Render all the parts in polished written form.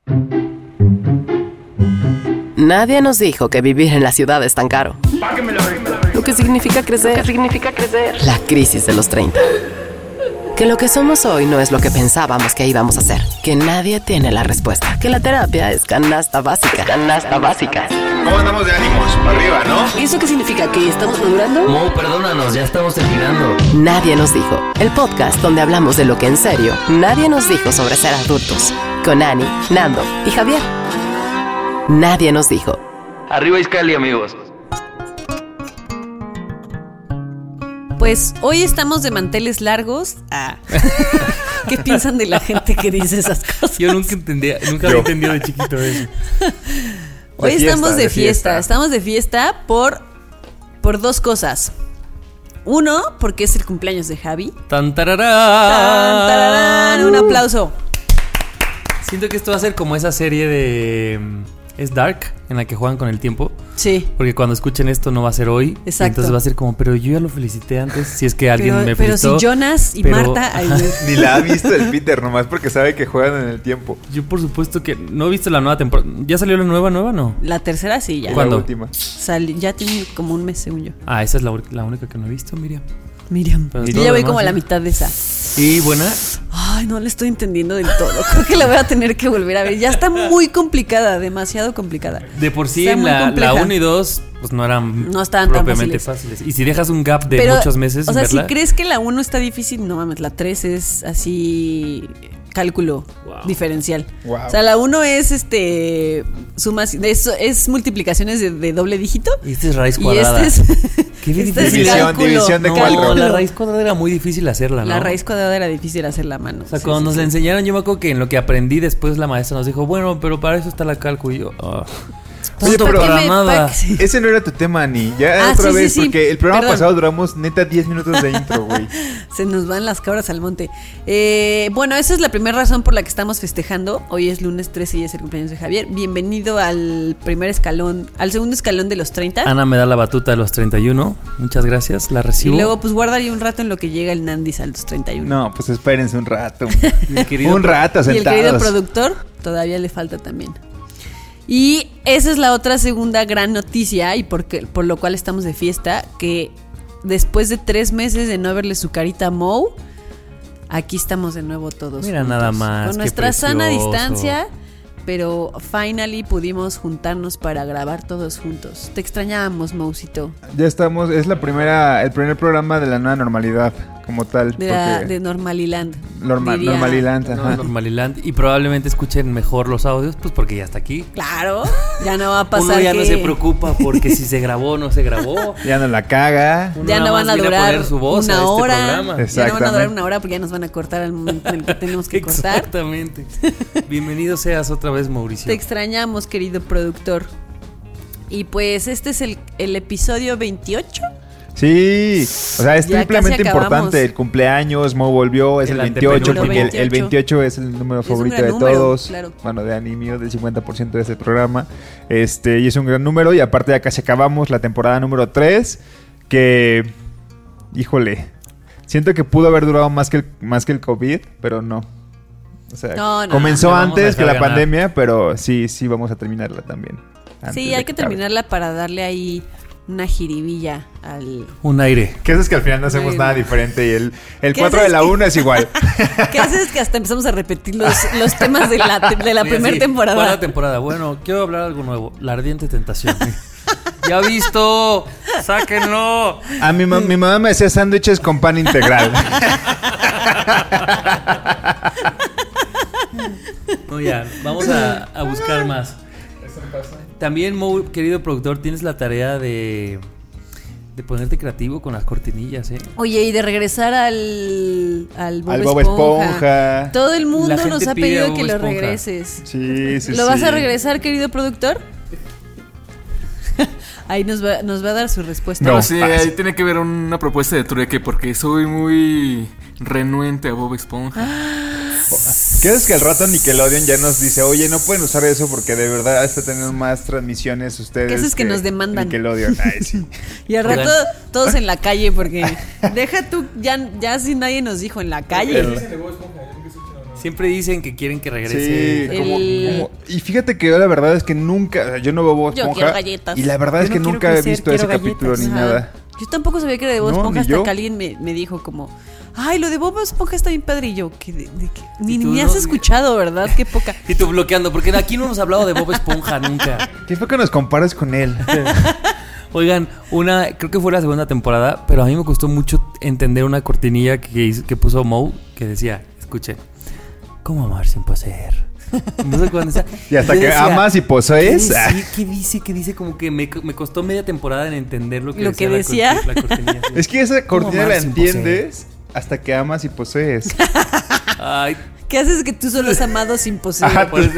Nadie nos dijo que vivir en la ciudad es tan caro. Lo que significa crecer. La crisis de los 30. Que lo que somos hoy no es lo que pensábamos que íbamos a ser. Que nadie tiene la respuesta. Que la terapia es canasta básica. ¿Cómo andamos de ánimos? Para arriba, ¿no? ¿Y eso qué significa? ¿Que estamos madurando? Mo, perdónanos, ya estamos terminando. Nadie nos dijo. El podcast donde hablamos de lo que en serio nadie nos dijo sobre ser adultos. Con Ani, Nando y Javier. Nadie nos dijo. Arriba Iscali, amigos. Pues hoy estamos de manteles largos. ¿Qué piensan de la gente que dice esas cosas? Yo nunca había entendido de chiquito eso. Hoy estamos de fiesta. Estamos de fiesta por dos cosas. Uno, porque es el cumpleaños de Javi. ¡Tan, tararán! ¡Tan, tararán! Un aplauso. Siento que esto va a ser como esa serie de... ¿Es Dark? En la que juegan con el tiempo. Sí. Porque cuando escuchen esto no va a ser hoy. Exacto. Entonces va a ser como, pero yo ya lo felicité antes. Si es que alguien me felicitó. Pero si Jonas y Marta... Ni la ha visto el Peter, nomás porque sabe que juegan en el tiempo. Yo por supuesto que no he visto la nueva temporada. ¿Ya salió la nueva, no? La tercera sí, ya. ¿Cuándo? La última. Ya tiene como un mes, según yo. Esa es la única que no he visto, Miriam. Yo ya voy como a la mitad de esa. ¿Y buena? Ay, no le estoy entendiendo del todo. Creo que la voy a tener que volver a ver. Ya está muy complicada, demasiado complicada. De por sí, Está la 1 y 2 pues no estaban propiamente tan fáciles. Y si dejas un gap de muchos meses, o sea, verla, si crees que la 1 está difícil, no mames, la 3 es así cálculo diferencial. Wow. O sea, la 1 es sumas, es multiplicaciones de doble dígito. Y este es raíz cuadrada. Y este es Qué división de 4. No, la raíz cuadrada era muy difícil hacerla, ¿no? La raíz cuadrada era difícil hacerla a mano. O sea, cuando nos la enseñaron, yo me acuerdo que en lo que aprendí después la maestra nos dijo, bueno, pero para eso está la cálculo. Y yo, Oye, pero para nada. Ese no era tu tema, Ani. Ya otra vez, porque el programa pasado duramos neta 10 minutos de intro, güey. Se nos van las cabras al monte. Bueno, esa es la primera razón por la que estamos festejando. Hoy es lunes 13 y es el cumpleaños de Javier. Bienvenido al segundo escalón de los 30. Ana me da la batuta de los 31. Muchas gracias, la recibo. Y luego pues guarda ahí un rato en lo que llega el Nandis a los 31. No, pues espérense un rato. Un rato sentados. Y el querido productor todavía le falta también. Y esa es la otra segunda gran noticia y por lo cual estamos de fiesta, que después de 3 meses de no verle su carita a Mo, aquí estamos de nuevo todos Mira juntos, nada más, con nuestra sana distancia, pero finally pudimos juntarnos para grabar todos juntos. Te extrañábamos, Moucito. Ya estamos, es el primer programa de la nueva normalidad, como tal. De Normaliland. Normaliland, ajá. Normaliland. Y probablemente escuchen mejor los audios, pues porque ya está aquí. Claro, ya no va a pasar. Uno ya no se preocupa porque si se grabó o no se grabó. Ya no la caga. Ya no van a durar una hora. Ya no van a durar una hora porque ya nos van a cortar al momento en el que tenemos que cortar. Exactamente. Bienvenido seas otra vez, Mauricio. Te extrañamos, querido productor. Y pues este es el episodio 28. Sí, o sea, es triplemente importante. El cumpleaños, Mo volvió, es el 28, porque el 28 es el número favorito de todos. Claro. Bueno, de Ani mío, del 50% de ese programa. Y es un gran número. Y aparte ya casi acabamos la temporada número 3. Que, híjole, siento que pudo haber durado más que el COVID, pero no. O sea, comenzó antes que la pandemia, pero sí vamos a terminarla también. Sí, hay que terminarla para darle ahí una jiribilla un aire. ¿Qué haces que al final no hacemos nada diferente? Y el 4 de la 1 es igual. ¿Qué haces que hasta empezamos a repetir los temas de la primera temporada? Buena temporada. Bueno, quiero hablar algo nuevo. La ardiente tentación. ¡Ya visto! ¡Sáquenlo! A mi mamá me hacía sándwiches con pan integral. No, ya. Vamos a buscar más. También, Mo, querido productor, tienes la tarea de ponerte creativo con las cortinillas, ¿eh? Oye, y de regresar al Bob Esponja. Todo el mundo nos ha pedido que lo regreses. Sí. ¿Lo vas a regresar, querido productor? Ahí nos va a dar su respuesta. No, sí, ahí tiene que ver una propuesta de trueque porque soy muy renuente a Bob Esponja. ¿Qué es que al rato Nickelodeon ya nos dice, oye, no pueden usar eso porque de verdad está teniendo más transmisiones ustedes? ¿Qué es que nos demandan? Nickelodeon, ay, sí. Y al rato todos en la calle porque deja tú, ya si nadie nos dijo en la calle. Siempre dicen que quieren que regrese. Sí, y fíjate que yo la verdad es que nunca, yo no veo Bob Esponja. Yo quiero galletas. Y la verdad es que nunca he visto ese capítulo ni nada. Yo tampoco sabía que era de Bob Esponja hasta que alguien me dijo como, ay, lo de Bob Esponja está bien padre. Y yo, ni has escuchado, ¿verdad? Qué poca. Y tú bloqueando, porque aquí no hemos hablado de Bob Esponja nunca. ¿Qué fue que nos comparas con él? Oigan, creo que fue la segunda temporada, pero a mí me costó mucho entender una cortinilla que puso Moe, que decía, escuche, ¿cómo amar sin poseer? No sé cuándo está. Y hasta que decía, amas y posees. ¿Qué dice? Como que me costó media temporada en entender lo que decía. La cortinilla. Es que esa cortinilla la entiendes hasta que amas y posees. Ay. ¿Qué haces que tú solo has amado sin poseer? Ajá, por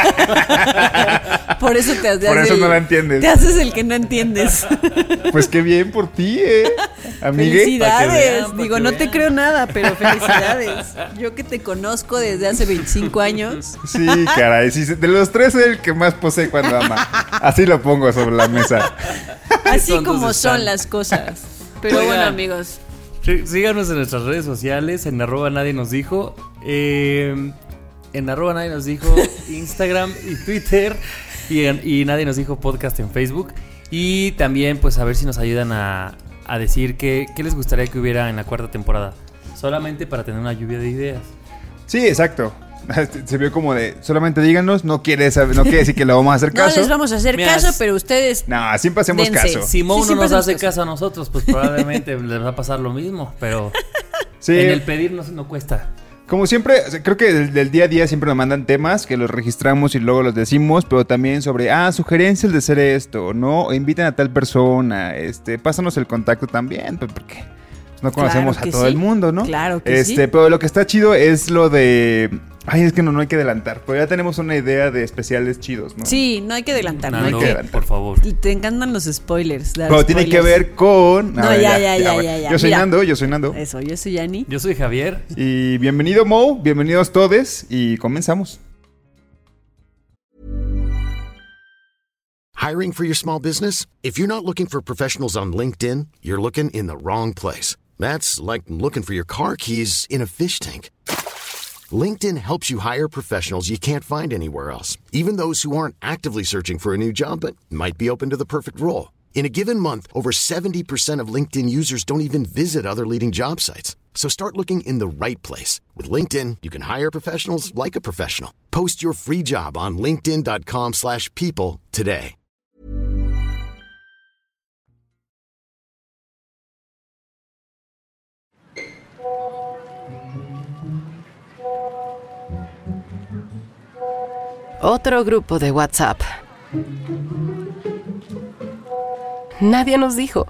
eso te haces. Por eso no la entiendes. Te haces el que no entiendes. Pues qué bien por ti, amigue. Felicidades. Digo, no te creo nada, pero felicidades. Yo que te conozco desde hace 25 años. Sí, caray. Sí, de los tres es el que más posee cuando ama. Así lo pongo sobre la mesa. Así como son las cosas. Pero bueno, amigos. Síganos en nuestras redes sociales, en @nadie nos dijo, en @nadie nos dijo, Instagram y Twitter, y nadie nos dijo podcast en Facebook. Y también pues a ver si nos ayudan a decir qué les gustaría que hubiera en la 4ª temporada, solamente para tener una lluvia de ideas. Sí, exacto. Se vio como de, solamente díganos, no quiere decir que le vamos a hacer caso. No les vamos a hacer caso, pero ustedes no, siempre hacemos caso. Si Mo no nos hace caso a nosotros, pues probablemente les va a pasar lo mismo, pero sí. En el pedir no cuesta. Como siempre, creo que del día a día siempre nos mandan temas que los registramos y luego los decimos, pero también sobre, sugerencias de hacer esto, ¿no? O invitan a tal persona, pásanos el contacto también, pues porque no conocemos a todo el mundo, ¿no? Claro que sí. Pero lo que está chido es lo de... Ay, es que no hay que adelantar, pero ya tenemos una idea de especiales chidos, ¿no? Sí, no hay que adelantar, no hay que adelantar, por favor. Te encantan los spoilers. Pero tiene que ver con... Ya. Yo soy Nando. Eso, yo soy Yani. Yo soy Javier. Y bienvenido Mo, bienvenidos todos y comenzamos. Hiring for your small business? If you're not looking for professionals on LinkedIn, you're looking in the wrong place. That's like looking for your car keys in a fish tank. LinkedIn helps you hire professionals you can't find anywhere else, even those who aren't actively searching for a new job but might be open to the perfect role. In a given month, over 70% of LinkedIn users don't even visit other leading job sites. So start looking in the right place. With LinkedIn, you can hire professionals like a professional. Post your free job on linkedin.com/people today. Otro grupo de WhatsApp. Nadie nos dijo.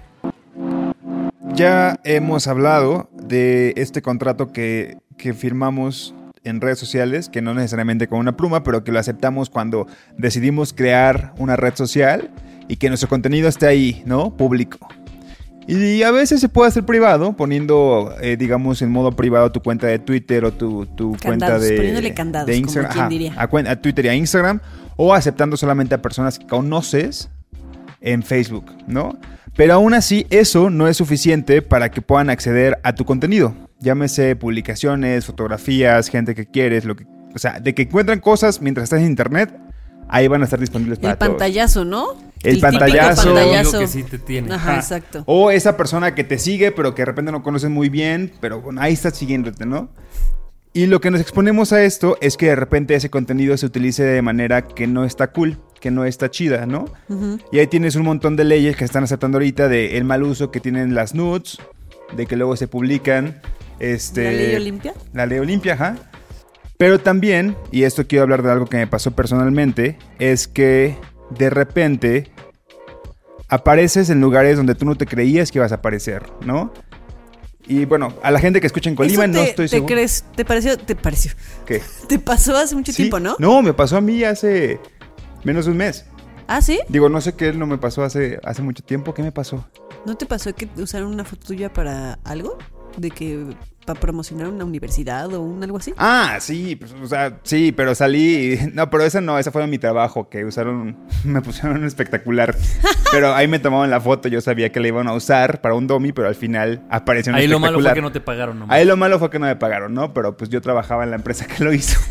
Ya hemos hablado de este contrato que firmamos en redes sociales, que no necesariamente con una pluma, pero que lo aceptamos cuando decidimos crear una red social y que nuestro contenido esté ahí, ¿no? Público. Y a veces se puede hacer privado, poniendo, digamos, en modo privado tu cuenta de Twitter o tu cuenta poniéndole candados, de Instagram, como quien diría. A Twitter y a Instagram, o aceptando solamente a personas que conoces en Facebook, ¿no? Pero aún así, eso no es suficiente para que puedan acceder a tu contenido. Llámese publicaciones, fotografías, gente que quieres, o sea, de que encuentran cosas mientras estás en internet, ahí van a estar disponibles para todos. El pantallazo, ¿no? El pantallazo. Pantallazo que sí te tiene. Ajá, exacto. O esa persona que te sigue, pero que de repente no conoces muy bien, pero bueno, ahí estás siguiéndote, ¿no? Y lo que nos exponemos a esto es que de repente ese contenido se utilice de manera que no está cool, que no está chida, ¿no? Uh-huh. Y ahí tienes un montón de leyes que están aceptando ahorita de el mal uso que tienen las nudes, de que luego se publican. ¿La ley Olimpia? La ley Olimpia, ajá. Pero también, y esto quiero hablar de algo que me pasó personalmente, es que de repente apareces en lugares donde tú no te creías que ibas a aparecer, ¿no? Y bueno, a la gente que escucha en Colima no estoy seguro. ¿Te pareció? ¿Qué? ¿Te pasó hace mucho tiempo, no? No, me pasó a mí hace menos de un mes. ¿Ah, sí? Digo, no sé qué no me pasó hace mucho tiempo. ¿Qué me pasó? ¿No te pasó que usaron una foto tuya para algo? De que para promocionar una universidad o algo así. Ah, sí, pues, o sea, sí, pero salí. No, pero esa fue mi trabajo, que me pusieron un espectacular. Pero ahí me tomaban la foto, yo sabía que la iban a usar para un dummy, pero al final apareció un ahí espectacular. Ahí lo malo fue que no te pagaron nomás. Ahí lo malo fue que no me pagaron, ¿no? Pero pues yo trabajaba en la empresa que lo hizo.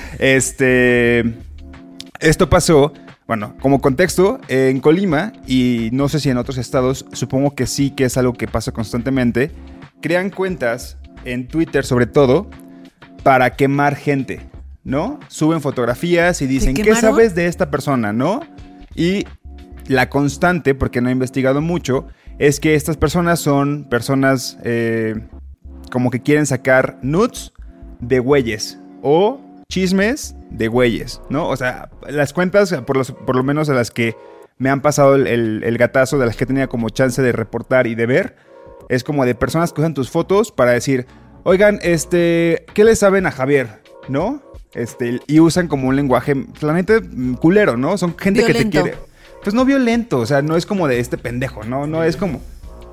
Esto pasó, bueno, como contexto, en Colima, y no sé si en otros estados, supongo que sí, que es algo que pasa constantemente, crean cuentas en Twitter, sobre todo, para quemar gente, ¿no? Suben fotografías y dicen, ¿qué sabes de esta persona, no? Y la constante, porque no he investigado mucho, es que estas personas son personas como que quieren sacar nudes de güeyes o chismes de güeyes, ¿no? O sea, las cuentas, por lo menos a las que me han pasado el gatazo, de las que tenía como chance de reportar y de ver, es como de personas que usan tus fotos para decir, oigan, ¿qué le saben a Javier? ¿No? Y usan como un lenguaje, la neta, culero, ¿no? Son gente violento. Que te quiere. Pues no violento, o sea, no es como de este pendejo, ¿no? No es como...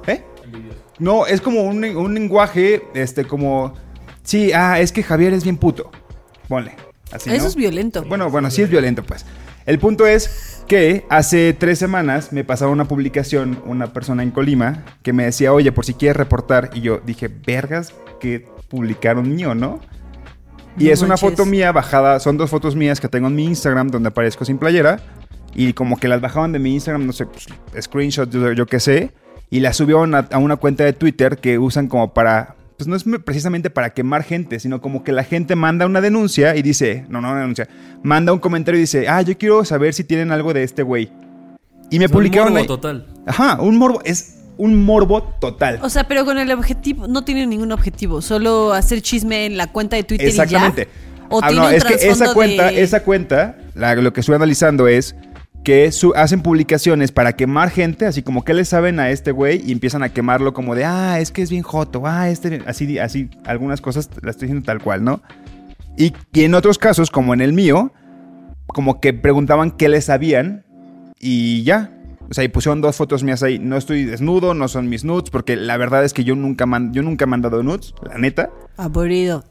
No, es como un lenguaje, como... Sí, es que Javier es bien puto. Ponle. Así, eso, ¿no? Es violento. Bueno, sí es violento, pues. El punto es que hace 3 semanas me pasaba una publicación una persona en Colima que me decía, oye, por si quieres reportar. Y yo dije, vergas, que publicaron mío, ¿no? Y no es una foto mía bajada, son 2 fotos mías que tengo en mi Instagram donde aparezco sin playera. Y como que las bajaban de mi Instagram, no sé, pues, screenshots, yo qué sé. Y las subieron a una cuenta de Twitter que usan como para... Pues no es precisamente para quemar gente, sino como que la gente manda una denuncia y dice... No una denuncia. Manda un comentario y dice... yo quiero saber si tienen algo de este güey. Y me publicaron... Un morbo total. Ajá, un morbo. Es un morbo total. O sea, pero con el objetivo... No tiene ningún objetivo. Solo hacer chisme en la cuenta de Twitter. Exactamente. Y ya. O tiene un es que esa cuenta, lo que estoy analizando es... que hacen publicaciones para quemar gente, así como que le saben a este güey y empiezan a quemarlo como de, es que es bien joto, así, algunas cosas las estoy diciendo tal cual, ¿no? Y en otros casos, como en el mío, como que preguntaban qué le sabían y ya. O sea, y pusieron 2 fotos mías ahí. No estoy desnudo, no son mis nudes, porque la verdad es que yo nunca he mandado nudes, la neta. Aburrido.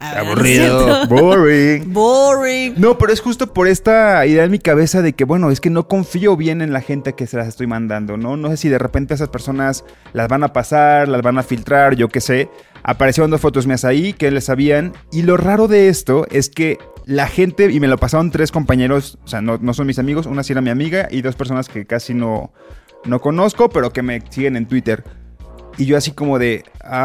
Boring. No, pero es justo por esta idea en mi cabeza de que, bueno, es que no confío bien en la gente que se las estoy mandando, ¿no? No sé si de repente esas personas las van a pasar, las van a filtrar, yo qué sé. Aparecieron 2 fotos mías ahí que les sabían. Y lo raro de esto es que la gente, y me lo pasaron 3 compañeros, o sea, no son mis amigos, una sí era mi amiga y 2 personas que casi no conozco, pero que me siguen en Twitter. Y yo así como de,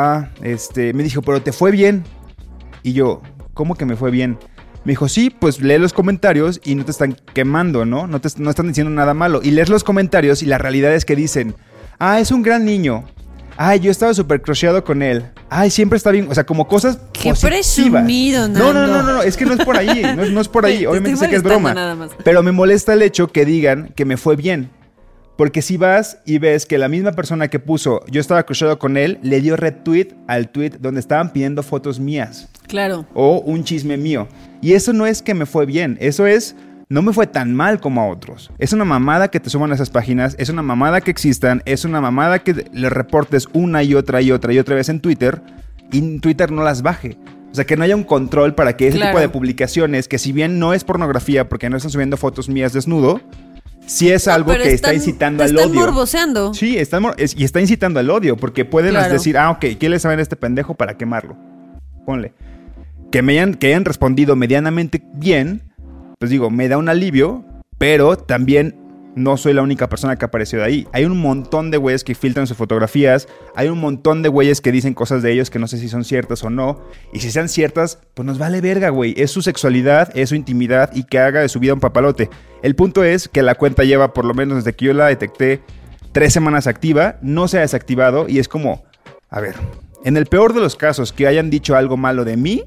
me dijo, pero ¿te fue bien? Y yo, ¿cómo que me fue bien? Me dijo, sí, pues lee los comentarios y no te están quemando, ¿no? No están diciendo nada malo. Y lees los comentarios y la realidad es que dicen, es un gran niño. Yo estaba súper crusheado con él. Siempre está bien. O sea, como cosas qué positivas. Presumido, Nando. No, es que no es por ahí. No es por ahí. Obviamente sé que es broma. Pero me molesta el hecho que digan que me fue bien. Porque si vas y ves que la misma persona que puso yo estaba cruzado con él, le dio retweet al tweet donde estaban pidiendo fotos mías. Claro. O un chisme mío. Y eso no es que me fue bien. Eso es, no me fue tan mal como a otros. Es una mamada que te suban a esas páginas. Es una mamada que existan. Es una mamada que le reportes una y otra vez en Twitter. Y Twitter no las baje. O sea, que no haya un control para que ese tipo de publicaciones, que si bien no es pornografía porque no están subiendo fotos mías desnudo, sí es algo que está incitando al odio. Están morboseando. Sí, y está incitando al odio, porque pueden decir, ok, ¿qué le saben a este pendejo para quemarlo? Ponle. Que hayan respondido medianamente bien, pues digo, me da un alivio, pero también no soy la única persona que apareció de ahí. Hay un montón de güeyes que filtran sus fotografías, hay un montón de güeyes que dicen cosas de ellos que no sé si son ciertas o no, y si sean ciertas, pues nos vale verga, güey. Es su sexualidad, es su intimidad, y que haga de su vida un papalote. El punto es que la cuenta lleva, por lo menos desde que yo la detecté, 3 semanas activa, no se ha desactivado, y es como, a ver, en el peor de los casos que hayan dicho algo malo de mí,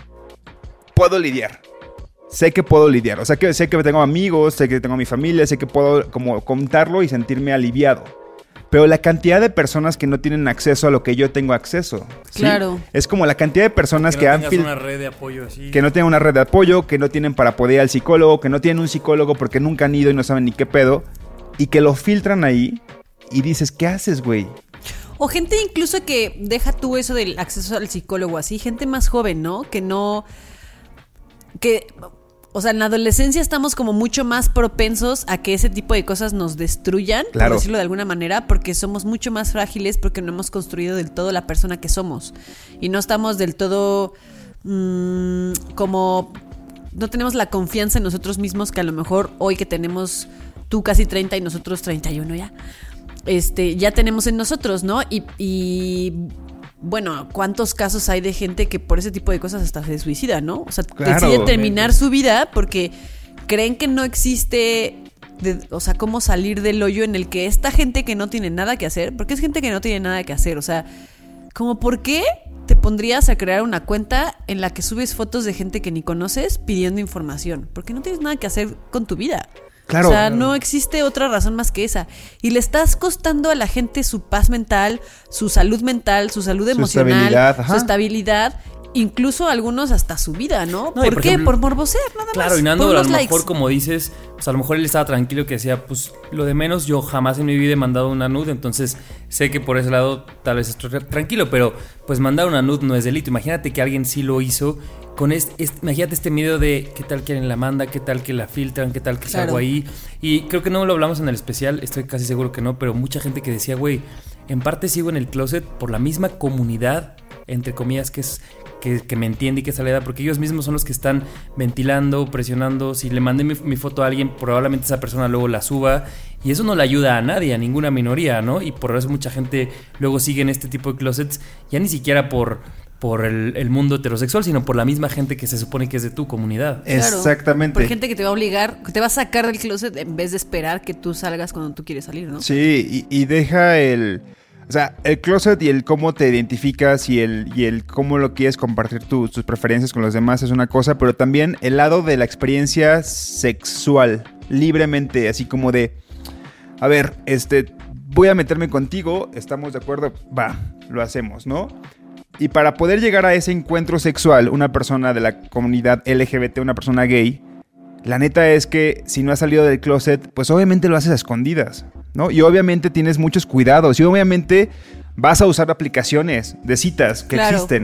puedo lidiar. Sé que puedo lidiar, o sea, que sé que tengo amigos, sé que tengo mi familia, sé que puedo como contarlo y sentirme aliviado. Pero la cantidad de personas que no tienen acceso a lo que yo tengo acceso, ¿sí? Claro. Es como la cantidad de personas que han una red de apoyo así. Que no tienen una red de apoyo, que no tienen para poder ir al psicólogo, que no tienen un psicólogo porque nunca han ido y no saben ni qué pedo, y que lo filtran ahí y dices, ¿qué haces, güey? O gente incluso que deja tú eso del acceso al psicólogo así, gente más joven, ¿no? O sea, en la adolescencia estamos como mucho más propensos a que ese tipo de cosas nos destruyan, por decirlo de alguna manera, porque somos mucho más frágiles, porque no hemos construido del todo la persona que somos. Y no estamos del todo como... No tenemos la confianza en nosotros mismos que a lo mejor hoy que tenemos tú casi 30 y nosotros 31 ya, ya tenemos en nosotros, ¿no? Y bueno, ¿cuántos casos hay de gente que por ese tipo de cosas hasta se suicida, ¿no? O sea, decide terminar su vida porque creen que no existe, cómo salir del hoyo en el que esta gente que no tiene nada que hacer, porque es gente que no tiene nada que hacer, o sea, como ¿por qué te pondrías a crear una cuenta en la que subes fotos de gente que ni conoces pidiendo información? Porque no tienes nada que hacer con tu vida. Claro, o sea, no existe otra razón más que esa. Y le estás costando a la gente su paz mental, su salud emocional, su estabilidad, incluso algunos hasta su vida, ¿no? ¿Por qué? Ejemplo, por morbosear, nada más. Claro, y Nando, a lo mejor, como dices, pues a lo mejor él estaba tranquilo que decía, pues lo de menos, yo jamás en mi vida he mandado una nude, entonces sé que por ese lado tal vez estoy tranquilo, pero pues mandar una nude no es delito. Imagínate que alguien sí lo hizo con imagínate este miedo de qué tal que alguien la manda, qué tal que la filtran, qué tal que salgo ahí. Y creo que no lo hablamos en el especial, estoy casi seguro que no, pero mucha gente que decía, güey, en parte sigo en el closet por la misma comunidad, entre comillas, que me entiende y que sale, porque ellos mismos son los que están ventilando, presionando. Si le mandé mi foto a alguien, probablemente esa persona luego la suba, y eso no le ayuda a nadie, a ninguna minoría, ¿no? Y por eso mucha gente luego sigue en este tipo de closets, ya ni siquiera por el mundo heterosexual, sino por la misma gente que se supone que es de tu comunidad. Claro, exactamente. Por gente que te va a obligar, que te va a sacar del closet en vez de esperar que tú salgas cuando tú quieres salir, ¿no? Sí, y deja el closet y el cómo te identificas y el cómo lo quieres compartir tus preferencias con los demás es una cosa, pero también el lado de la experiencia sexual, libremente, así como de, a ver, voy a meterme contigo, ¿estamos de acuerdo? Va, lo hacemos, ¿no? Y para poder llegar a ese encuentro sexual, una persona de la comunidad LGBT, una persona gay, la neta es que si no has salido del closet, pues obviamente lo haces a escondidas, ¿no? Y obviamente tienes muchos cuidados y obviamente vas a usar aplicaciones de citas que existen.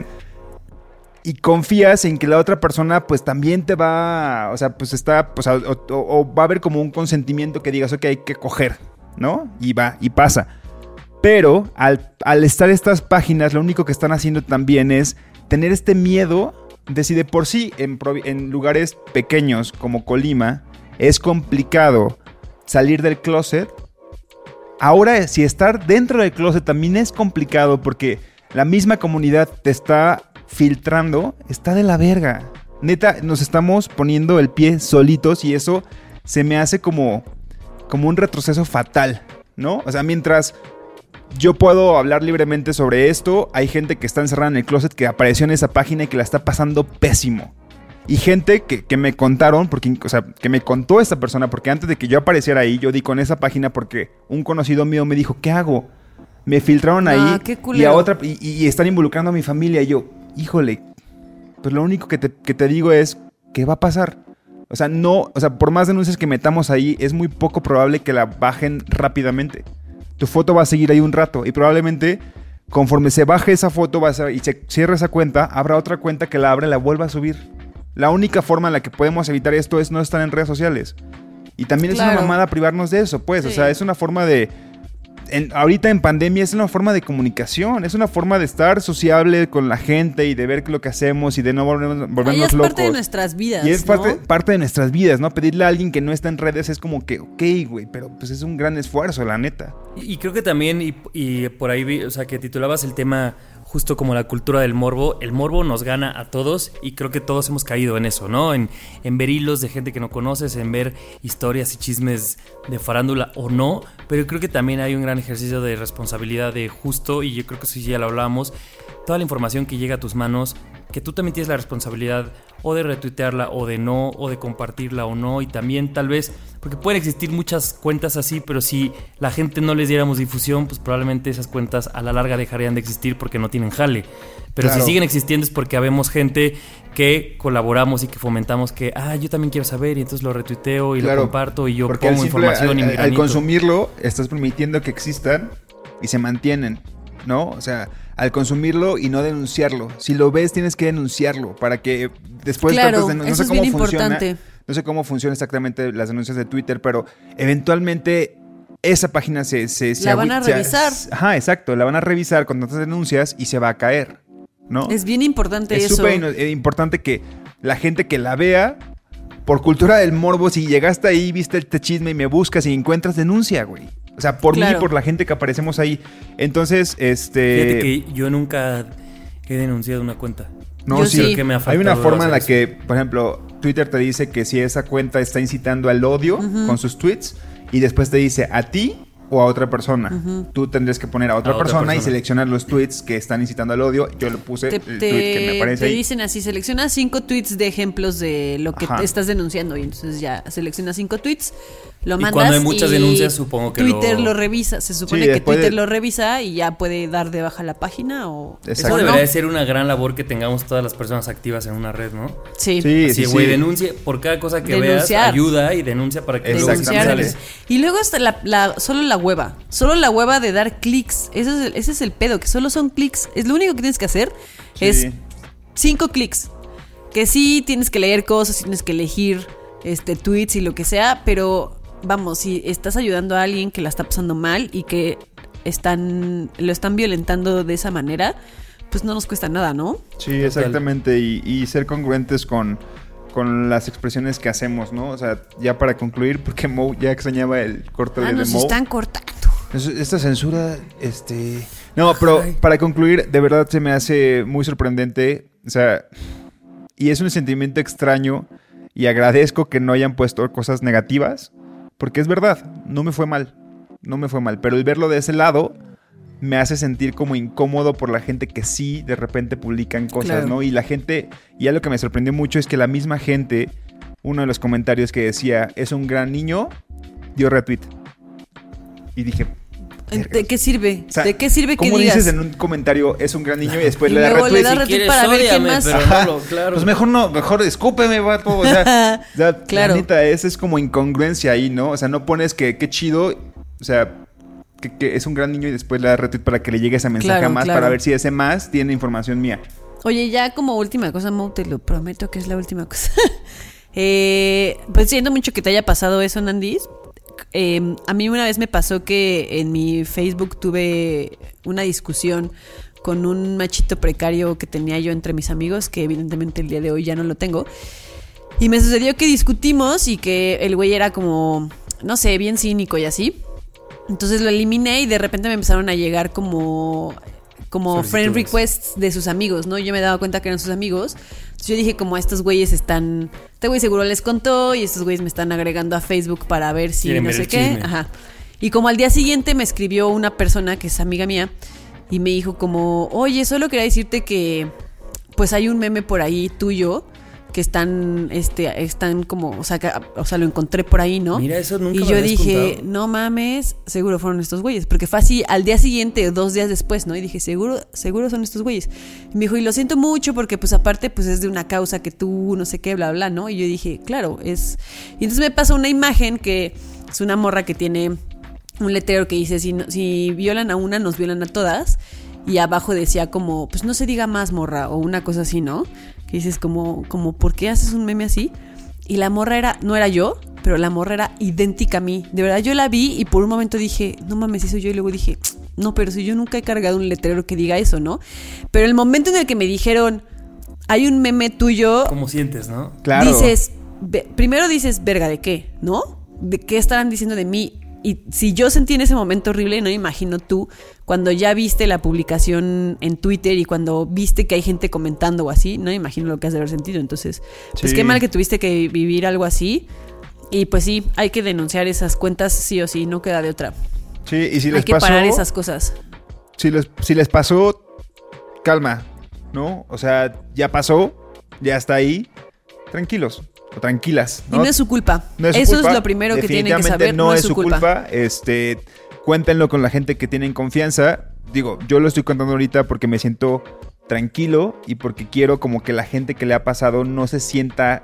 Y confías en que la otra persona pues también te va, o sea, pues está, pues, o va a haber como un consentimiento que digas, ok, hay que coger, ¿no? Y va, y pasa. Pero al estar estas páginas, lo único que están haciendo también es tener este miedo de si de por sí en lugares pequeños como Colima es complicado salir del closet. Ahora, si estar dentro del closet también es complicado porque la misma comunidad te está filtrando, está de la verga. Neta, nos estamos poniendo el pie solitos y eso se me hace como un retroceso fatal, ¿no? O sea, mientras yo puedo hablar libremente sobre esto, hay gente que está encerrada en el closet que apareció en esa página y que la está pasando pésimo. Y gente que me contaron, que me contó esta persona, porque antes de que yo apareciera ahí, yo di con esa página porque un conocido mío me dijo, ¿qué hago? Me filtraron ahí y a otra y están involucrando a mi familia. Y yo, híjole, pues lo único que te digo es, ¿qué va a pasar? O sea, por más denuncias que metamos ahí, es muy poco probable que la bajen rápidamente. Tu foto va a seguir ahí un rato y probablemente conforme se baje esa foto y se cierre esa cuenta, habrá otra cuenta que la abra y la vuelva a subir. La única forma en la que podemos evitar esto es no estar en redes sociales. Y también es una mamada privarnos de eso, pues. Sí. O sea, es una forma de... ahorita en pandemia es una forma de comunicación, es una forma de estar sociable con la gente y de ver lo que hacemos y de no volvernos locos. Y es parte de nuestras vidas, y es parte de nuestras vidas, ¿no? Pedirle a alguien que no está en redes es como que, ok, güey, pero pues es un gran esfuerzo, la neta. Y creo que también, y por ahí vi, o sea, que titulabas el tema justo como la cultura del morbo. El morbo nos gana a todos y creo que todos hemos caído en eso, ¿no? En ver hilos de gente que no conoces, en ver historias y chismes de farándula o no, pero creo que también hay un gran ejercicio de responsabilidad de justo, y yo creo que eso sí ya lo hablábamos, toda la información que llega a tus manos, que tú también tienes la responsabilidad o de retuitearla o de no, o de compartirla o no, y también tal vez, porque pueden existir muchas cuentas así, pero si la gente no les diéramos difusión, pues probablemente esas cuentas a la larga dejarían de existir porque no tienen jale. Pero si siguen existiendo es porque habemos gente que colaboramos y que fomentamos que, yo también quiero saber, y entonces lo retuiteo y lo comparto y yo pongo información y mi granito. Al consumirlo, estás permitiendo que existan y se mantienen. ¿no? O sea, al consumirlo y no denunciarlo. Si lo ves, tienes que denunciarlo para que después claro, no sé cómo funciona. No sé cómo funciona exactamente las denuncias de Twitter, pero eventualmente esa página la van a revisar. Ajá, exacto. La van a revisar con tantas denuncias y se va a caer, ¿no? Es bien importante eso. Es súper importante que la gente que la vea, por cultura del morbo, si llegaste ahí, viste este chisme y me buscas y encuentras, denuncia, güey. O sea, por mí, por la gente que aparecemos ahí. Entonces, Fíjate que yo nunca he denunciado una cuenta. No, sí. Que me ha hay una forma en la que, por ejemplo, Twitter te dice que si esa cuenta está incitando al odio con sus tweets y después te dice a ti o a otra persona. Tú tendrías que poner a otra persona y seleccionar los tweets que están incitando al odio. Yo le puse el tweet que me aparece ahí. Te dicen así, selecciona 5 tweets de ejemplos de lo que estás denunciando. Y entonces ya selecciona 5 tweets, lo mandas. Y cuando hay muchas denuncias, supongo que Twitter lo revisa. Se supone que Twitter lo revisa y ya puede dar de baja la página o... Eso debería de ser una gran labor que tengamos todas las personas activas en una red, ¿no? Sí. Así, güey, denuncie por cada cosa que veas, ayuda y denuncia para que denunciar. Y luego hasta solo la hueva. Solo la hueva de dar clics. Ese es el pedo, que solo son clics. Es lo único que tienes que hacer. Es 5 clics. Que sí tienes que leer cosas, tienes que elegir tweets y lo que sea, pero vamos, si estás ayudando a alguien que la está pasando mal y que lo están violentando de esa manera, pues no nos cuesta nada, ¿no? Sí, exactamente. Y ser congruentes con las expresiones que hacemos, ¿no? O sea, ya para concluir, porque Mo ya extrañaba el corte de Mo. Nos están cortando. Esta censura, No, pero para concluir, de verdad se me hace muy sorprendente, o sea, y es un sentimiento extraño y agradezco que no hayan puesto cosas negativas, porque es verdad, no me fue mal, pero el verlo de ese lado me hace sentir como incómodo por la gente que sí de repente publican cosas, ¿no? Y la gente, y algo que me sorprendió mucho es que la misma gente, uno de los comentarios que decía, es un gran niño, dio retweet. Y dije... ¿De qué sirve? O sea, ¿de qué sirve que digas? ¿Cómo dices en un comentario, es un gran niño y después le da retweet? Le da retweet para ver quién más. Pero claro. Pues mejor escúpeme, vato. O sea, claro. La neta, es como incongruencia ahí, ¿no? O sea, no pones que qué chido, o sea, que es un gran niño y después le da retweet para que le llegue ese mensaje a más, para ver si ese más tiene información mía. Oye, ya como última cosa, Mo, te lo prometo que es la última cosa. Pues siento mucho que te haya pasado eso, Nandis. A mí una vez me pasó que en mi Facebook tuve una discusión con un machito precario que tenía yo entre mis amigos, que evidentemente el día de hoy ya no lo tengo. Y me sucedió que discutimos y que el güey era como, no sé, bien cínico y así. Entonces lo eliminé y de repente me empezaron a llegar como friend requests de sus amigos, ¿no? Yo me daba cuenta que eran sus amigos. Entonces yo dije como estos güeyes este güey seguro les contó y estos güeyes me están agregando a Facebook para ver si no sé qué. Ajá. Y como al día siguiente me escribió una persona que es amiga mía y me dijo como, oye, solo quería decirte que pues hay un meme por ahí tuyo que están como, o sea, lo encontré por ahí, ¿no? Mira, eso nunca y yo dije, contado. No mames, seguro fueron estos güeyes, porque fue así al día siguiente o 2 días después, ¿no? Y dije, seguro son estos güeyes. Y me dijo, y lo siento mucho porque pues aparte pues es de una causa que tú no sé qué, bla, bla, ¿no? Y yo dije, claro, es... Y entonces me pasó una imagen que es una morra que tiene un letrero que dice, si violan a una, nos violan a todas. Y abajo decía como, pues no se diga más, morra, o una cosa así, ¿no? Que dices como ¿por qué haces un meme así? Y la morra no era yo, pero la morra era idéntica a mí. De verdad, yo la vi y por un momento dije, no mames, ¿sí soy yo? Y luego dije, no, pero si yo nunca he cargado un letrero que diga eso, ¿no? Pero el momento en el que me dijeron, hay un meme tuyo... ¿Cómo sientes, no? Claro. Primero dices, verga, ¿de qué? ¿No? ¿De qué estarán diciendo de mí? Y si yo sentí en ese momento horrible, no me imagino tú, cuando ya viste la publicación en Twitter y cuando viste que hay gente comentando o así, no me imagino lo que has de haber sentido. Entonces, pues qué mal que tuviste que vivir algo así. Y pues sí, hay que denunciar esas cuentas sí o sí, no queda de otra. Sí, y si les pasó... Hay que parar esas cosas. Si les pasó, calma, ¿no? O sea, ya pasó, ya está ahí, tranquilos. O tranquilas, ¿no? Y no es su culpa. Eso es lo primero que tienen que saber. No es su culpa. Cuéntenlo con la gente que tienen confianza. Digo, yo lo estoy contando ahorita porque me siento tranquilo y porque quiero como que la gente que le ha pasado no se sienta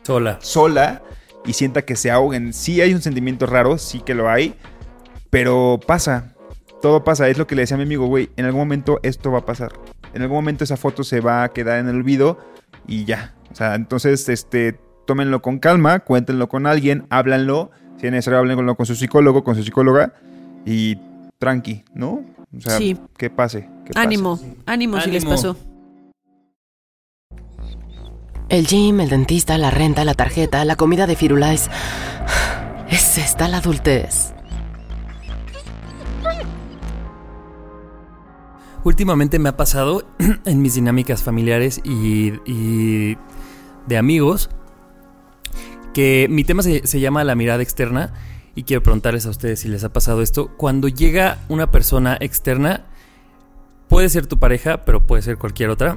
sola y sienta que se ahoguen. Sí hay un sentimiento raro, sí que lo hay, pero pasa. todo pasa. Es lo que le decía a mi amigo, güey, en algún momento esto va a pasar. En algún momento esa foto se va a quedar en el olvido y ya. O sea, entonces, tómenlo con calma, cuéntenlo con alguien, háblanlo. Si es necesario, háblenlo con su psicólogo, con su psicóloga y tranqui, ¿no? O sea, sí. que pase. Ánimo si les pasó. El gym, el dentista, la renta, la tarjeta, la comida de Firulais. Es esta la adultez. Últimamente me ha pasado en mis dinámicas familiares y de amigos que mi tema se llama la mirada externa y quiero preguntarles a ustedes si les ha pasado esto. Cuando llega una persona externa, puede ser tu pareja, pero puede ser cualquier otra.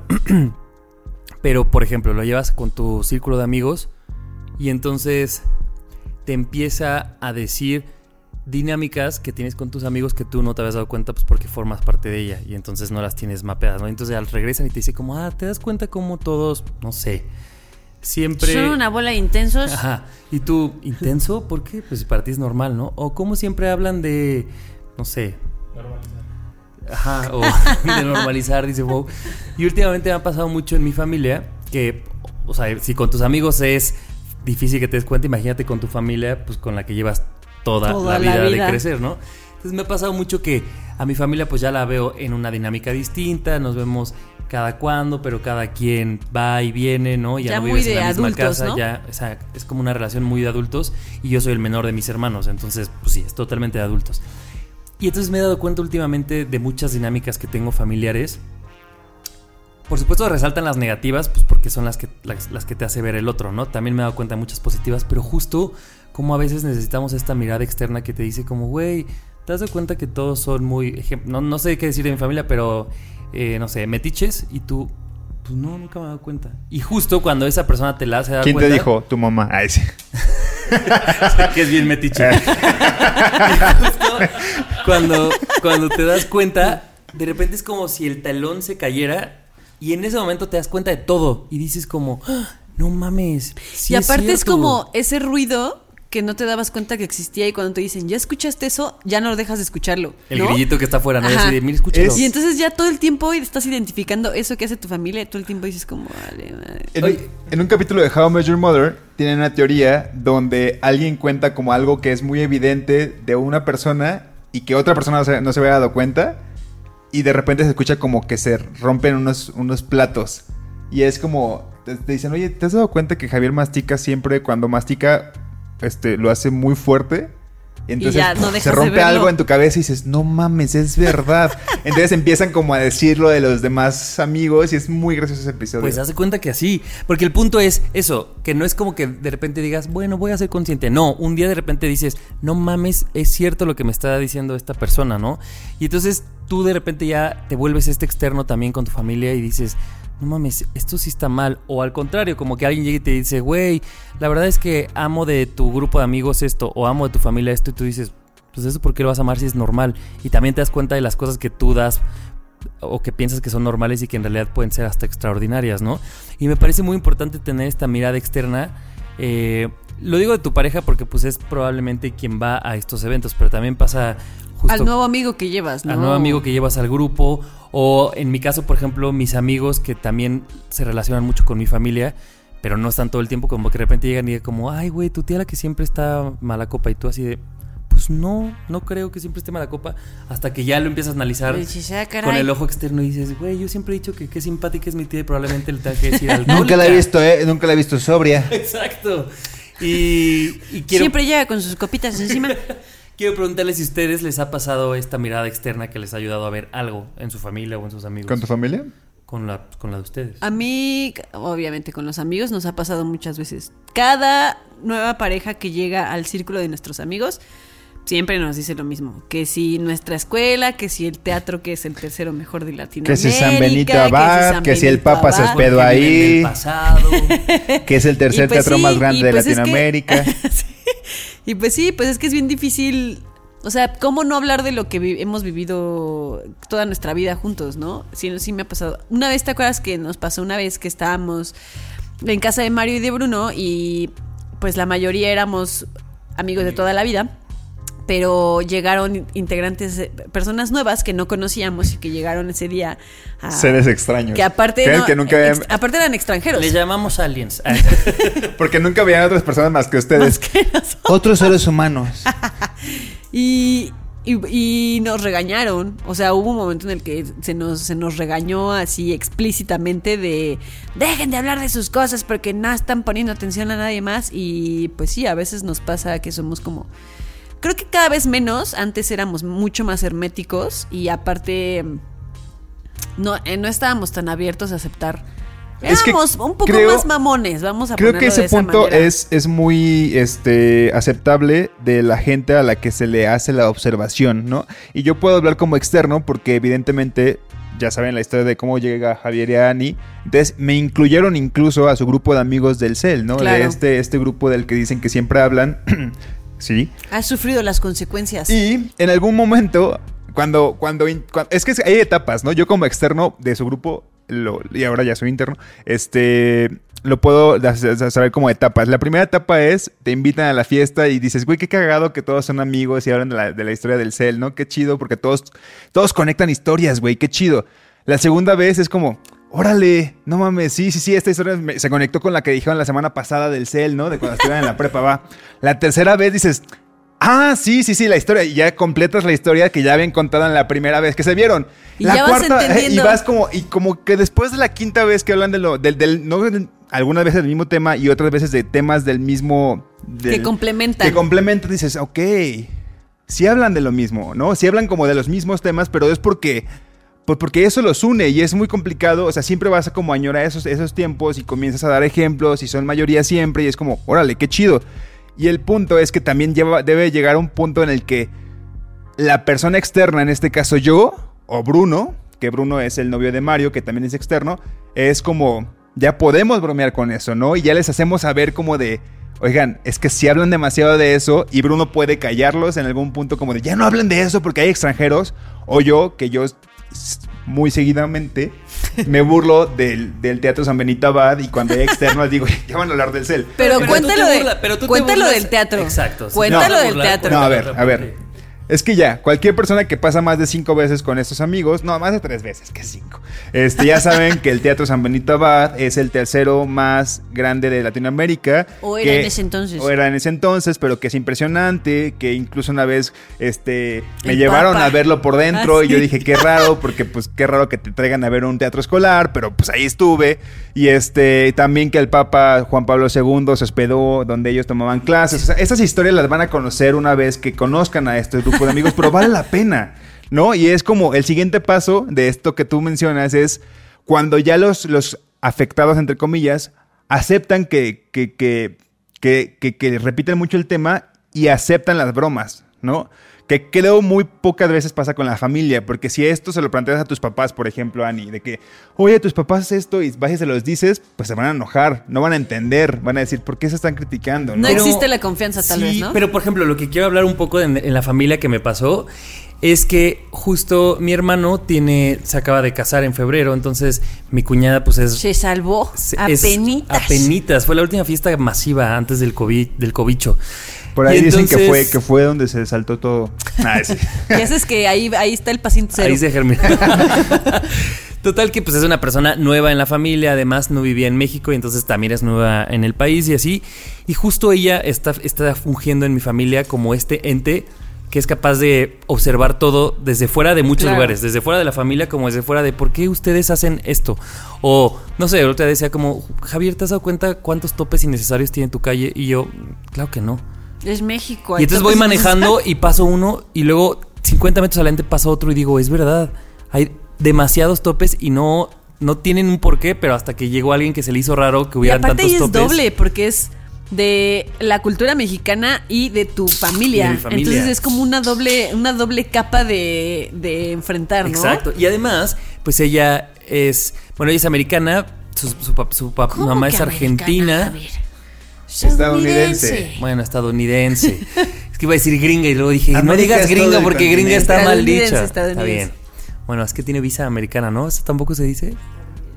Pero, por ejemplo, lo llevas con tu círculo de amigos y entonces te empieza a decir dinámicas que tienes con tus amigos que tú no te habías dado cuenta pues porque formas parte de ella y entonces no las tienes mapeadas, ¿no? Entonces al regresan y te dice como, ¿te das cuenta cómo todos, no sé, siempre... Son una bola de intensos? Ajá. ¿Y tú, intenso? ¿Por qué? Pues para ti es normal, ¿no? O cómo siempre hablan de, no sé... normalizar. Ajá, o de normalizar, dice Wow. Y últimamente me ha pasado mucho en mi familia que, o sea, si con tus amigos es difícil que te des cuenta, imagínate con tu familia, pues con la que llevas toda la vida de crecer, ¿no? Entonces me ha pasado mucho que a mi familia pues ya la veo en una dinámica distinta, nos vemos cada cuando, pero cada quien va y viene, ¿no? Ya no vives en la misma casa, ¿no? Ya, o sea, es como una relación muy de adultos y yo soy el menor de mis hermanos, entonces pues sí, es totalmente de adultos. Y entonces me he dado cuenta últimamente de muchas dinámicas que tengo familiares. Por supuesto resaltan las negativas, pues porque son las que te hace ver el otro, ¿no? También me he dado cuenta de muchas positivas, pero justo como a veces necesitamos esta mirada externa que te dice como, güey, ¿te das cuenta que todos son muy... no sé qué decir de mi familia, pero, no sé, metiches? Y tú, pues no, nunca me he dado cuenta. Y justo cuando esa persona te la hace dar cuenta... ¿Quién te dijo? Tu mamá. Ay, sí. Que es bien metiche. Justo cuando te das cuenta, de repente es como si el talón se cayera y en ese momento te das cuenta de todo y dices como, no mames. Sí, y aparte es como ese ruido que no te dabas cuenta que existía y cuando te dicen, ¿ya escuchaste eso? Ya no dejas de escucharlo, ¿no? El grillito que está afuera, ¿no? Así de, mira, escúchalo. Y entonces ya todo el tiempo estás identificando eso que hace tu familia y todo el tiempo dices como, vale, madre. En un capítulo de How I Met Your Mother tienen una teoría donde alguien cuenta como algo que es muy evidente de una persona y que otra persona no se había dado cuenta y de repente se escucha como que se rompen unos platos y es como, te dicen, oye, ¿te has dado cuenta que Javier mastica siempre cuando mastica... lo hace muy fuerte. Entonces se rompe algo en tu cabeza y dices, no mames, es verdad. Entonces empiezan como a decirlo de los demás amigos y es muy gracioso ese episodio. Pues haz de cuenta que así, porque el punto es eso, que no es como que de repente digas, bueno, voy a ser consciente. No, un día de repente dices, no mames, es cierto lo que me está diciendo esta persona, ¿no? Y entonces tú de repente ya te vuelves externo también con tu familia y dices, no mames, esto sí está mal. O al contrario, como que alguien llega y te dice, güey, la verdad es que amo de tu grupo de amigos esto, o amo de tu familia esto, y tú dices, pues eso, ¿por qué lo vas a amar si es normal? Y también te das cuenta de las cosas que tú das o que piensas que son normales y que en realidad pueden ser hasta extraordinarias, ¿no? Y me parece muy importante tener esta mirada externa. Lo digo de tu pareja porque pues es probablemente quien va a estos eventos, pero también pasa... justo al nuevo amigo que llevas, ¿no? Al nuevo amigo que llevas al grupo. O en mi caso, por ejemplo, mis amigos que también se relacionan mucho con mi familia, pero no están todo el tiempo, como que de repente llegan y como, ay, güey, tu tía la que siempre está mala copa. Y tú así de, pues no creo que siempre esté mala copa. Hasta que ya lo empiezas a analizar con el ojo externo y dices, güey, yo siempre he dicho que qué simpática es mi tía y probablemente le tenga que decir algo. Nunca la he visto sobria. Exacto. Y quiero... siempre llega con sus copitas encima. Quiero preguntarles si a ustedes les ha pasado esta mirada externa que les ha ayudado a ver algo en su familia o en sus amigos. ¿Con tu familia? Con la de ustedes. A mí, obviamente, con los amigos nos ha pasado muchas veces. Cada nueva pareja que llega al círculo de nuestros amigos siempre nos dice lo mismo. Que si nuestra escuela, que si el teatro, que es el tercero mejor de Latinoamérica. Que si San Benito Abad, que si el Papa se hospedó ahí. Que es el tercer teatro más grande de Latinoamérica. Sí. Y pues sí, pues es que es bien difícil. O sea, ¿cómo no hablar de lo que hemos vivido toda nuestra vida juntos, no? Sí me ha pasado. Una vez, ¿te acuerdas que nos pasó una vez que estábamos en casa de Mario y de Bruno y pues la mayoría éramos amigos de toda la vida? pero llegaron integrantes, personas nuevas que no conocíamos y que llegaron ese día a... Seres extraños. Que aparte, aparte eran extranjeros. Le llamamos aliens. Porque nunca veían otras personas más que ustedes. Otros seres humanos. Y nos regañaron. O sea, hubo un momento en el que se nos regañó así explícitamente de dejen de hablar de sus cosas porque no están poniendo atención a nadie más. Y pues sí, a veces nos pasa que somos como... Creo que cada vez menos. Antes éramos mucho más herméticos y aparte no estábamos tan abiertos a aceptar. Éramos un poco más mamones, vamos a ponerlo de esa manera. Creo que ese punto es muy aceptable de la gente a la que se le hace la observación, ¿no? Y yo puedo hablar como externo porque evidentemente ya saben la historia de cómo llega Javier y Ani. Entonces me incluyeron incluso a su grupo de amigos del CEL, ¿no? Claro. De este grupo del que dicen que siempre hablan. Sí. Has sufrido las consecuencias. Y en algún momento, cuando es que hay etapas, ¿no? Yo como externo de su grupo, y ahora ya soy interno, lo puedo saber como etapas. La primera etapa es, te invitan a la fiesta y dices, güey, qué cagado que todos son amigos y hablan de la historia del CEL, ¿no? Qué chido, porque todos conectan historias, güey, qué chido. La segunda vez es como... Órale, no mames, sí, esta historia se conectó con la que dijeron la semana pasada del CEL, ¿no? De cuando estuvieron en la prepa, va. La tercera vez dices, sí, la historia. Y ya completas la historia que ya habían contado en la primera vez que se vieron. Y la ya cuarta, vas entendiendo. Y vas como que después de la quinta vez que hablan algunas veces del mismo tema y otras veces de temas del mismo... que complementan. Que complementan, dices, ok, sí hablan de lo mismo, ¿no? Sí hablan como de los mismos temas, pero es porque eso los une y es muy complicado. O sea, siempre vas a como añorar esos tiempos y comienzas a dar ejemplos y son mayoría siempre y es como, órale, qué chido. Y el punto es que también debe llegar a un punto en el que la persona externa, en este caso yo o Bruno, que Bruno es el novio de Mario, que también es externo, es como, ya podemos bromear con eso, ¿no? Y ya les hacemos saber como de... Oigan, es que si hablan demasiado de eso y Bruno puede callarlos en algún punto como de, ya no hablen de eso porque hay extranjeros. O yo muy seguidamente me burlo del Teatro San Benito Abad y cuando hay externos digo, ya van a hablar del CEL. Pero cuéntalo del teatro. Exacto. Cuéntalo del teatro. No, a ver. Es que ya, cualquier persona que pasa más de 5 veces con estos amigos, no, más de 3 veces, que 5. Ya saben que el Teatro San Benito Abad es el tercero más grande de Latinoamérica. O era en ese entonces. Pero que es impresionante, que incluso una vez me llevaron a verlo por dentro y yo dije, qué raro, porque pues qué raro que te traigan a ver un teatro escolar, pero pues ahí estuve. Y también que el Papa Juan Pablo II se hospedó donde ellos tomaban clases. O sea, estas historias las van a conocer una vez que conozcan a este grupo de amigos, pero vale la pena, ¿no? Y es como el siguiente paso de esto que tú mencionas es cuando ya los afectados, entre comillas, aceptan que repiten mucho el tema y aceptan las bromas, ¿no? Que creo muy pocas veces pasa con la familia, porque si esto se lo planteas a tus papás, por ejemplo, Ani, de que, oye, tus papás esto, y vas y se los dices, pues se van a enojar, no van a entender, van a decir, ¿por qué se están criticando? No existe la confianza, tal vez, ¿no? Pero, por ejemplo, lo que quiero hablar un poco en la familia que me pasó es que justo mi hermano se acaba de casar en febrero, entonces mi cuñada pues se salvó apenitas. Fue la última fiesta masiva antes del cobicho. Por ahí dicen que fue donde se saltó todo. Sí. Y eso es que ahí está el paciente cero. Ahí se germinó. Total que pues es una persona nueva en la familia, además no vivía en México y entonces también es nueva en el país y así. Y justo ella está fungiendo en mi familia como este ente que es capaz de observar todo desde fuera de muchos lugares, desde fuera de la familia como desde fuera de ¿por qué ustedes hacen esto? O, no sé, el otro día decía como, Javier, ¿te has dado cuenta cuántos topes innecesarios tiene tu calle? Y yo, claro que no. Es México. Y entonces voy manejando y paso uno y luego 50 metros adelante pasa otro y digo, es verdad, hay demasiados topes y no tienen un porqué, pero hasta que llegó alguien que se le hizo raro que hubieran tantos topes. Y aparte es doble, porque es de la cultura mexicana y de tu familia. Entonces es como una doble capa de enfrentar, ¿no? Exacto. Y además, pues ella es americana, su mamá es argentina. Estadounidense. Bueno, estadounidense. Es que iba a decir gringa y luego dije, no digas gringa porque gringa está mal dicha. Está bien. Bueno, es que tiene visa americana, ¿no? ¿Eso tampoco se dice?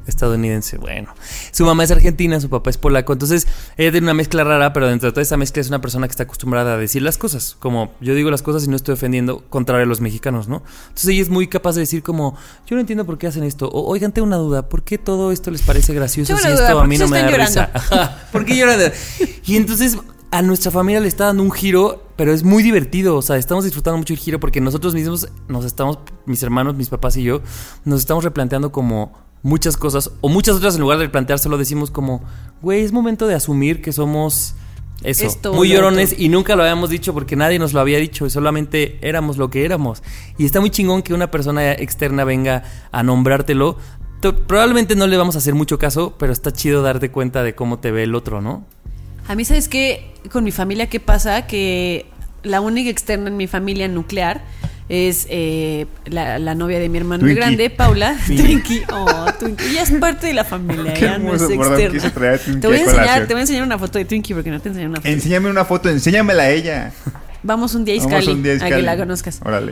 estadounidense. Bueno, su mamá es argentina, su papá es polaco. Entonces ella tiene una mezcla rara, pero dentro de toda esa mezcla es una persona que está acostumbrada a decir las cosas. Como yo digo las cosas y no estoy ofendiendo, contrario a los mexicanos, ¿no? Entonces ella es muy capaz de decir como, yo no entiendo por qué hacen esto. O, oigan, tengo una duda, ¿por qué todo esto les parece gracioso si esto a mí no me da risa? ¿Por qué lloran? Y entonces a nuestra familia le está dando un giro, pero es muy divertido. O sea, estamos disfrutando mucho el giro porque nosotros mismos mis hermanos, mis papás y yo, nos estamos replanteando como muchas cosas, o muchas otras en lugar de replanteárselo decimos como, güey, es momento de asumir que somos muy llorones y nunca lo habíamos dicho porque nadie nos lo había dicho y solamente éramos lo que éramos. Y está muy chingón que una persona externa venga a nombrártelo. Probablemente no le vamos a hacer mucho caso, pero está chido darte cuenta de cómo te ve el otro, ¿no? A mí, ¿sabes qué? Con mi familia, ¿qué pasa? Que la única externa en mi familia nuclear es la novia de mi hermano Twinkie. Grande, Paula. Twinkie. Oh, Twinkie. Ella es parte de la familia, ya no es externa. Te voy a enseñar una foto de Twinkie porque no te enseñé una foto. Enséñame una foto, enséñamela a ella. Vamos un día a Izcalli, a que la conozcas. Órale.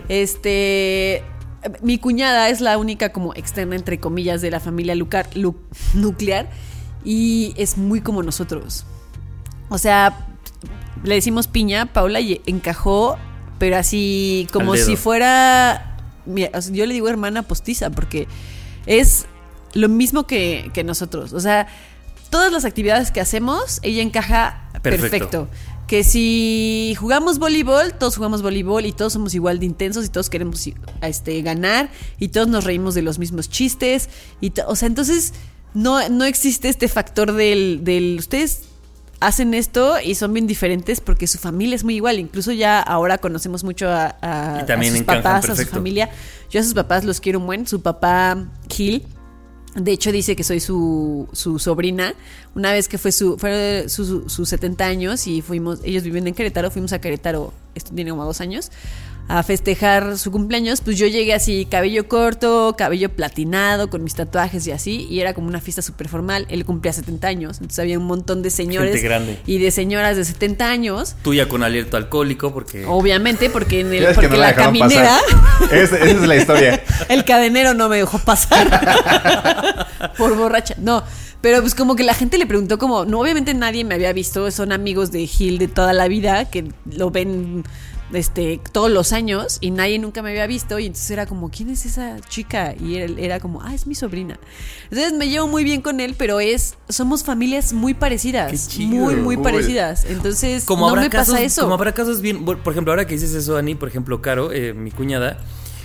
Mi cuñada es la única como externa, entre comillas, de la familia nuclear y es muy como nosotros. O sea, le decimos piña, Paula, y encajó, pero así como si fuera... Mira, o sea, yo le digo hermana postiza porque es lo mismo que nosotros. O sea, todas las actividades que hacemos, ella encaja perfecto. Que si jugamos voleibol, todos jugamos voleibol y todos somos igual de intensos y todos queremos ganar y todos nos reímos de los mismos chistes. O sea, entonces no existe este factor del ustedes hacen esto y son bien diferentes porque su familia es muy igual. Incluso ya ahora conocemos mucho a sus papás, a su familia. Yo a sus papás los quiero un buen. Su papá, Gil, de hecho dice que soy su sobrina. Una vez que fue sus 70 años y ellos viven en Querétaro, fuimos a Querétaro, esto tiene como 2 años, a festejar su cumpleaños. Pues yo llegué así, cabello corto, cabello platinado, con mis tatuajes y así, y era como una fiesta súper formal. Él cumplía 70 años, entonces había un montón de señores y de señoras de 70 años. Tuya con aliento alcohólico, porque... Obviamente, porque la caminera... Esa es la historia. El cadenero no me dejó pasar por borracha. No, pero pues como que la gente le preguntó como... No, obviamente nadie me había visto, son amigos de Gil de toda la vida, que lo ven... todos los años y nadie nunca me había visto y entonces era como, ¿quién es esa chica? Y él era como, es mi sobrina. Entonces me llevo muy bien con él, pero somos familias muy parecidas, muy parecidas. Entonces no me pasa eso. Como habrá casos bien, por ejemplo, ahora que dices eso, Dani, por ejemplo, Caro, mi cuñada,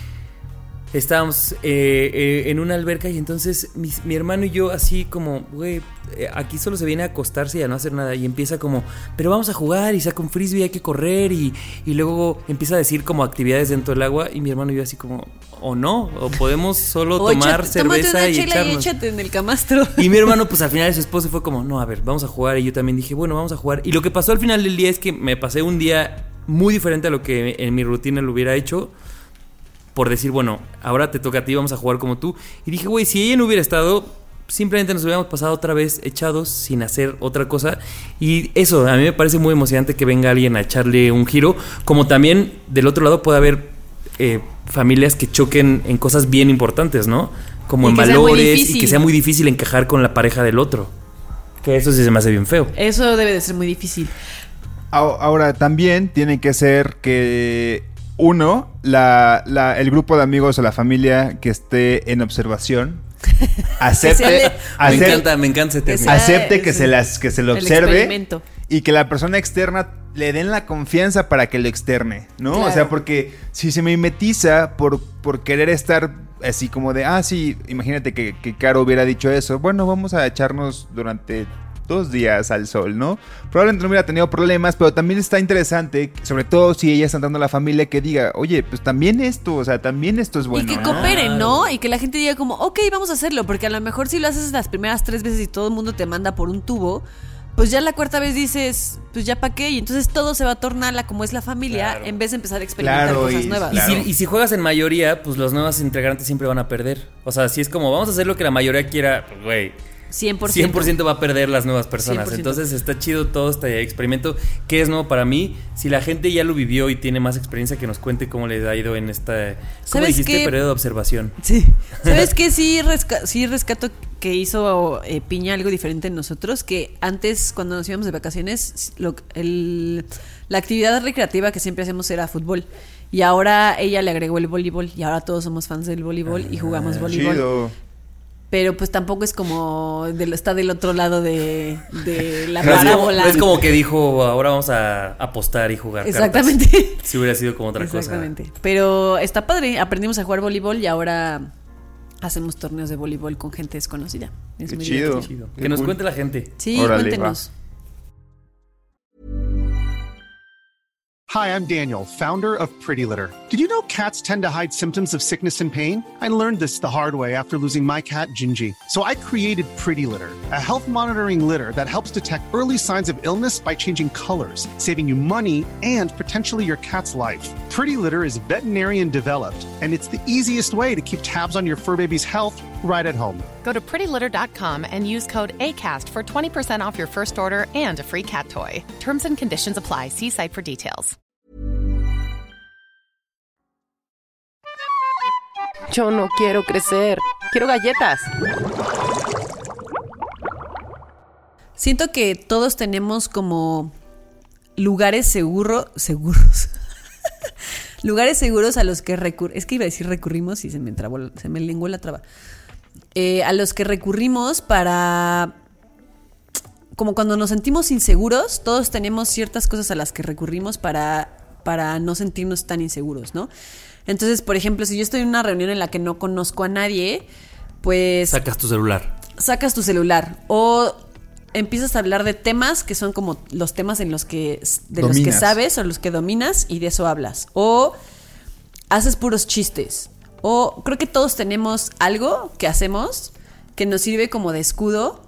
estábamos en una alberca y entonces mi hermano y yo así como, güey, aquí solo se viene a acostarse y a no hacer nada. Y empieza como, pero vamos a jugar y saca un frisbee, hay que correr. Y luego empieza a decir como actividades dentro del agua. Y mi hermano y yo así como, o no, o podemos solo tomar cerveza y echarnos. Y échate en el camastro. Y mi hermano pues al final de su esposo fue como, no, a ver, vamos a jugar. Y yo también dije, bueno, vamos a jugar. Y lo que pasó al final del día es que me pasé un día muy diferente a lo que en mi rutina lo hubiera hecho. Por decir, bueno, ahora te toca a ti, vamos a jugar como tú. Y dije, güey, si ella no hubiera estado, simplemente nos hubiéramos pasado otra vez echados sin hacer otra cosa. Y eso, a mí me parece muy emocionante que venga alguien a echarle un giro. Como también del otro lado puede haber familias que choquen en cosas bien importantes, ¿no? Como en valores y que sea muy difícil encajar con la pareja del otro. Que eso sí se me hace bien feo. Eso debe de ser muy difícil. Ahora, también tiene que ser que... Uno, el grupo de amigos o la familia que esté en observación acepte me encanta ese término. Acepte que se lo observe y que la persona externa le den la confianza para que lo externe, ¿no? Claro. O sea, porque si se mimetiza por querer estar así como de, sí, imagínate que Caro hubiera dicho eso, bueno, vamos a echarnos durante 2 días al sol, ¿no? Probablemente no hubiera tenido problemas, pero también está interesante, sobre todo si ella está dando a la familia, que diga, oye, pues también esto es bueno. Y que cooperen, ¿no? Y que la gente diga como, ok, vamos a hacerlo, porque a lo mejor si lo haces las primeras 3 veces y todo el mundo te manda por un tubo, pues ya la 4ª vez dices, pues ya para qué, y entonces todo se va a tornar a como es la familia, en vez de empezar a experimentar cosas nuevas. Y si juegas en mayoría, pues los nuevos integrantes siempre van a perder. O sea, si es como, vamos a hacer lo que la mayoría quiera, pues güey, 100% va a perder las nuevas personas. 100%. Entonces está chido todo este experimento que es nuevo para mí. Si la gente ya lo vivió y tiene más experiencia, que nos cuente cómo les ha ido en esta, ¿cómo dijiste? Periodo de observación. Sí. ¿Sabes qué? Sí rescato que hizo Piña algo diferente en nosotros, que antes cuando nos íbamos de vacaciones la actividad recreativa que siempre hacemos era fútbol. Y ahora ella le agregó el voleibol y ahora todos somos fans del voleibol y jugamos voleibol. Chido. Pero pues tampoco es como está del otro lado de la parábola. No es como que dijo, ahora vamos a apostar y jugar. Exactamente. Cartas. Si hubiera sido como otra cosa. Exactamente. Pero está padre. Aprendimos a jugar voleibol y ahora hacemos torneos de voleibol con gente desconocida. Es muy chido. Que nos cuente la gente. Sí, órale, cuéntenos. Hi, I'm Daniel, founder of Pretty Litter. Did you know cats tend to hide symptoms of sickness and pain? I learned this the hard way after losing my cat, Gingy. So I created Pretty Litter, a health monitoring litter that helps detect early signs of illness by changing colors, saving you money and potentially your cat's life. Pretty Litter is veterinarian developed, and it's the easiest way to keep tabs on your fur baby's health right at home. Go to prettylitter.com and use code ACAST for 20% off your first order and a free cat toy. Terms and conditions apply. See site for details. Yo no quiero crecer. Quiero galletas. Siento que todos tenemos como lugares seguros. Lugares seguros a los que es que iba a decir recurrimos y se me lenguó la traba. A los que recurrimos para... Como cuando nos sentimos inseguros, todos tenemos ciertas cosas a las que recurrimos para no sentirnos tan inseguros, ¿no? Entonces, por ejemplo, si yo estoy en una reunión en la que no conozco a nadie, pues... Sacas tu celular. O empiezas a hablar de temas que son como los temas los que sabes o los que dominas y de eso hablas. O haces puros chistes. O creo que todos tenemos algo que hacemos que nos sirve como de escudo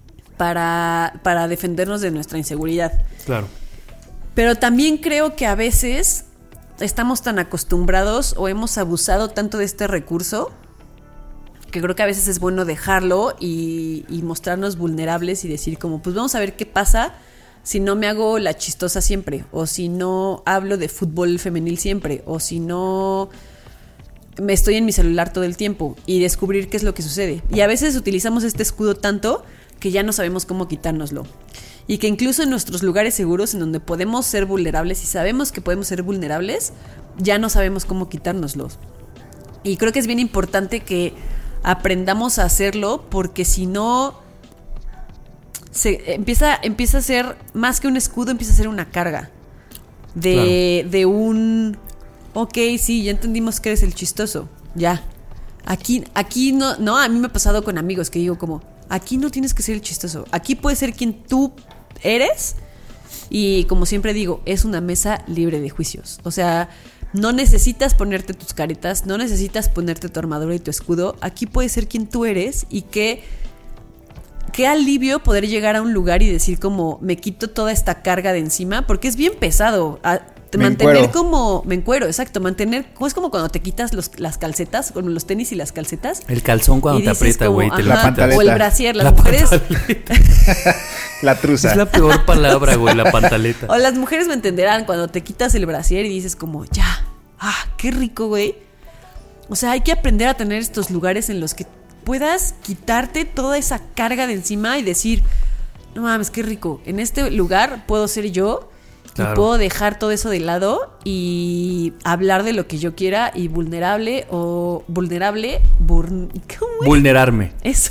para defendernos de nuestra inseguridad. Claro. Pero también creo que a veces estamos tan acostumbrados o hemos abusado tanto de este recurso que creo que a veces es bueno dejarlo y mostrarnos vulnerables y decir como, pues vamos a ver qué pasa si no me hago la chistosa siempre, o si no hablo de fútbol femenil siempre, o si no me estoy en mi celular todo el tiempo, y descubrir qué es lo que sucede. Y a veces utilizamos este escudo tanto que ya no sabemos cómo quitárnoslo. Y que incluso en nuestros lugares seguros, en donde podemos ser vulnerables y sabemos que podemos ser vulnerables, ya no sabemos cómo quitárnoslos. Y creo que es bien importante que aprendamos a hacerlo, porque si no, empieza a ser más que un escudo, empieza a ser una carga. De un... Ok, sí, ya entendimos que eres el chistoso. Ya. Aquí no, a mí me ha pasado con amigos que digo como, aquí no tienes que ser el chistoso. Aquí puedes ser quien tú eres. Y como siempre digo, es una mesa libre de juicios. O sea, no necesitas ponerte tus caretas, no necesitas ponerte tu armadura y tu escudo. Aquí puedes ser quien tú eres. Y qué alivio poder llegar a un lugar y decir como, me quito toda esta carga de encima, porque es bien pesado. Mantener como... Me encuero, exacto. Mantener... Es como cuando te quitas las calcetas, con los tenis y las calcetas. El calzón cuando te aprieta, güey. La pantaleta. O el brasier. Las mujeres... La truza. Es la peor palabra, güey, la pantaleta. O las mujeres me entenderán cuando te quitas el brasier y dices como, ya. Qué rico, güey. O sea, hay que aprender a tener estos lugares en los que puedas quitarte toda esa carga de encima y decir, no mames, qué rico. En este lugar puedo ser yo. Claro. Y puedo dejar todo eso de lado y hablar de lo que yo quiera y vulnerarme. Eso.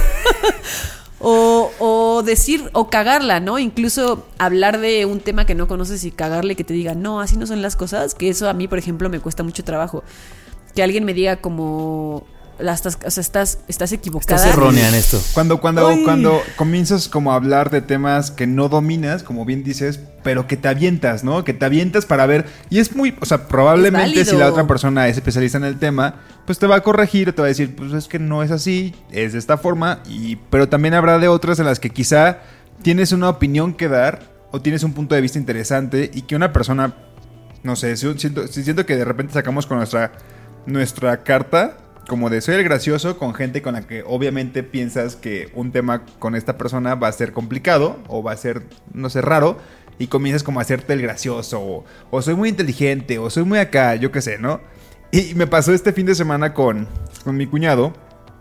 o decir, o cagarla, ¿no? Incluso hablar de un tema que no conoces y cagarle, que te diga, no, así no son las cosas. Que eso a mí, por ejemplo, me cuesta mucho trabajo. Que alguien me diga como... estás equivocada. Estás errónea en esto. Cuando comienzas como a hablar de temas que no dominas, como bien dices, pero que te avientas, ¿no? Que te avientas para ver. Y es muy, o sea, probablemente si la otra persona es especialista en el tema, pues te va a corregir, te va a decir, pues es que no es así, es de esta forma. Pero también habrá de otras en las que quizá tienes una opinión que dar o tienes un punto de vista interesante y que una persona, no sé, siento que de repente sacamos con nuestra carta como de soy el gracioso con gente con la que obviamente piensas que un tema con esta persona va a ser complicado o va a ser, no sé, raro, y comienzas como a hacerte el gracioso o soy muy inteligente o soy muy acá, yo qué sé, ¿no? Y me pasó este fin de semana con mi cuñado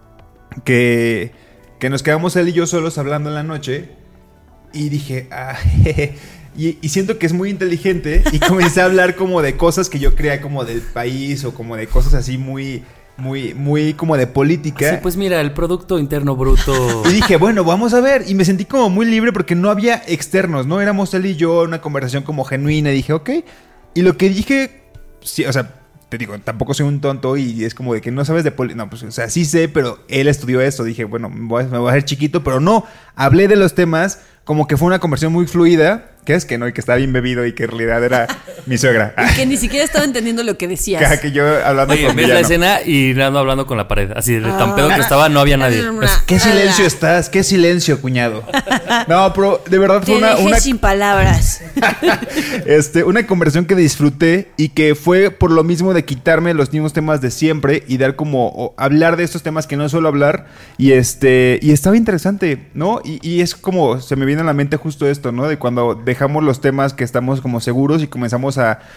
que nos quedamos él y yo solos hablando en la noche y dije, y siento que es muy inteligente y comencé a hablar como de cosas que yo creía como del país o como de cosas así muy como de política. Sí, pues mira, el Producto Interno Bruto. Y dije, bueno, vamos a ver. Y me sentí como muy libre porque no había externos, ¿no? Éramos él y yo, una conversación como genuina. Y dije, ok. Y lo que dije, sí, o sea, te digo, tampoco soy un tonto y es como de que no sabes de política. No, pues, o sea, sí sé, pero él estudió esto. Dije, bueno, me voy a hacer chiquito, pero no. Hablé de los temas como que fue una conversación muy fluida. ¿Qué es que no? Y que estaba bien bebido y que en realidad era mi suegra. Y que ni siquiera estaba entendiendo lo que decías. Que yo hablando con ves la escena y Nando hablando con la pared. Así de tan pedo que estaba, no había nadie. ¿Qué silencio estás? ¿Qué silencio, cuñado? No, pero de verdad fue una sin palabras. Una conversación que disfruté y que fue por lo mismo de quitarme los mismos temas de siempre y dar como hablar de estos temas que no suelo hablar y estaba interesante, ¿no? Y es como se me viene a la mente justo esto, ¿no? De cuando dejamos los temas que estamos como seguros y comenzamos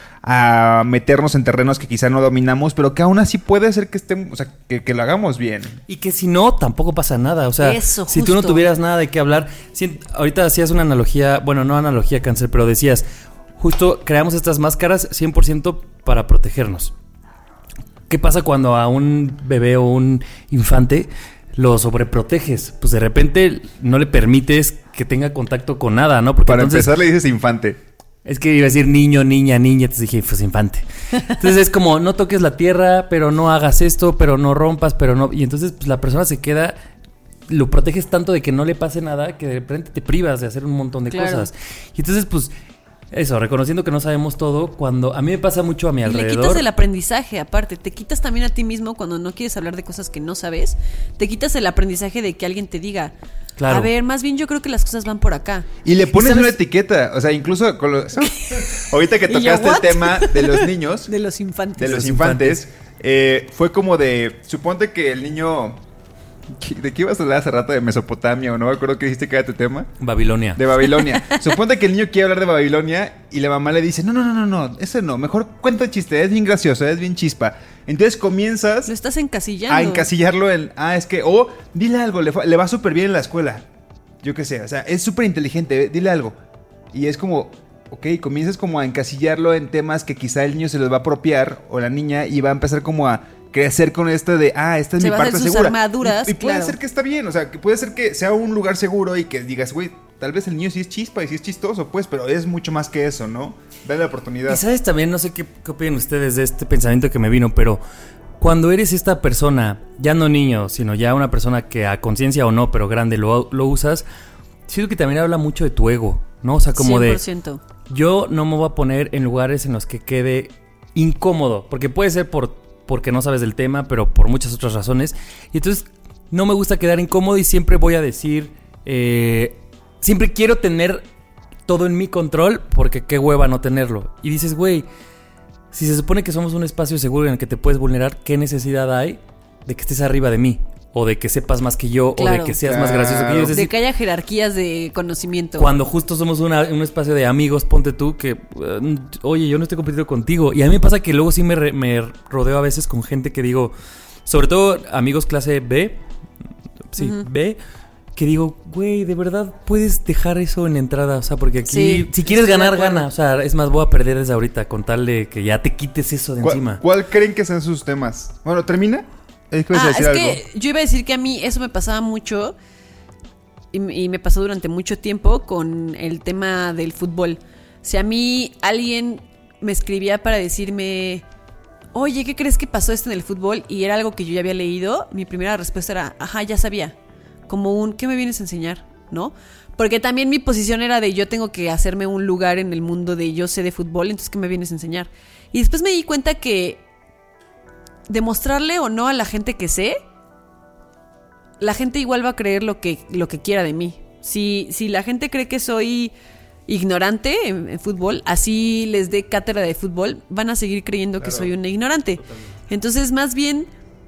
a meternos en terrenos que quizá no dominamos, pero que aún así puede ser que estemos, o sea, que lo hagamos bien. Y que si no, tampoco pasa nada. O sea, eso, si tú no tuvieras nada de qué hablar, ahorita hacías una analogía, bueno, no analogía cáncer, pero decías, justo creamos estas máscaras 100% para protegernos. ¿Qué pasa cuando a un bebé o un infante lo sobreproteges? Pues de repente no le permites que tenga contacto con nada, ¿no? Porque para empezar le dices infante. Es que iba a decir niño, niña, entonces dije, pues infante. Entonces es como, no toques la tierra, pero no hagas esto, pero no rompas, pero no... Y entonces pues la persona se queda... Lo proteges tanto de que no le pase nada que de repente te privas de hacer un montón de cosas. Y entonces pues... Eso, reconociendo que no sabemos todo, cuando a mí me pasa mucho a mi alrededor. Y le quitas el aprendizaje, aparte, te quitas también a ti mismo cuando no quieres hablar de cosas que no sabes, te quitas el aprendizaje de que alguien te diga, claro, a ver, más bien yo creo que las cosas van por acá. Y le pones una etiqueta, o sea, incluso con los... ahorita que tocaste el tema de los niños. De los infantes. De los infantes, fue como de, suponte que el niño... ¿De qué ibas a hablar hace rato? ¿De Mesopotamia o no? Me acuerdo que dijiste que era tu tema. Babilonia. De Babilonia. Suponte que el niño quiere hablar de Babilonia y la mamá le dice, no, ese no, mejor cuenta el chiste, es bien gracioso, es bien chispa. Entonces comienzas... Lo estás encasillando. A encasillarlo en... es que... dile algo, le va súper bien en la escuela. Yo qué sé, o sea, es súper inteligente, dile algo. Y es como... Ok, comienzas como a encasillarlo en temas que quizá el niño se los va a apropiar o la niña y va a empezar como a crecer con esto de, esta es mi parte segura. Armaduras, y puede ser que está bien, o sea, que puede ser que sea un lugar seguro y que digas, güey, tal vez el niño sí es chispa y sí es chistoso, pues, pero es mucho más que eso, ¿no? Dale la oportunidad. Y sabes también, no sé qué opinan ustedes de este pensamiento que me vino, pero cuando eres esta persona, ya no niño, sino ya una persona que a conciencia o no, pero grande lo usas, siento que también habla mucho de tu ego, ¿no? O sea, como 100%. de... Yo no me voy a poner en lugares en los que quede incómodo, porque puede ser porque no sabes del tema, pero por muchas otras razones. Y entonces no me gusta quedar incómodo y siempre voy a decir... siempre quiero tener todo en mi control porque qué hueva no tenerlo. Y dices, güey, si se supone que somos un espacio seguro en el que te puedes vulnerar, ¿qué necesidad hay de que estés arriba de mí? O de que sepas más que yo, claro, o de que seas más gracioso que yo. Es decir, de que haya jerarquías de conocimiento. Cuando justo somos un espacio de amigos, ponte tú que... oye, yo no estoy compitiendo contigo. Y a mí me pasa que luego sí me rodeo a veces con gente que digo... Sobre todo amigos clase B. Sí, B. Que digo, güey, de verdad puedes dejar eso en la entrada. O sea, porque aquí... si quieres ganar, gana. O sea, es más, voy a perder desde ahorita con tal de que ya te quites eso de encima. ¿Cuál creen que sean sus temas? Bueno, ¿termina? Es que yo iba a decir que a mí eso me pasaba mucho y me pasó durante mucho tiempo con el tema del fútbol. Si a mí alguien me escribía para decirme, oye, ¿qué crees que pasó esto en el fútbol? Y era algo que yo ya había leído, mi primera respuesta era, ajá, ya sabía. Como ¿qué me vienes a enseñar? ¿No? Porque también mi posición era de yo tengo que hacerme un lugar en el mundo de yo sé de fútbol, entonces ¿qué me vienes a enseñar? Y después me di cuenta que demostrarle o no a la gente que sé, la gente igual va a creer lo que quiera de mí. Si la gente cree que soy ignorante en fútbol, así les dé cátedra de fútbol, van a seguir creyendo que soy una ignorante. Totalmente. Entonces, más bien,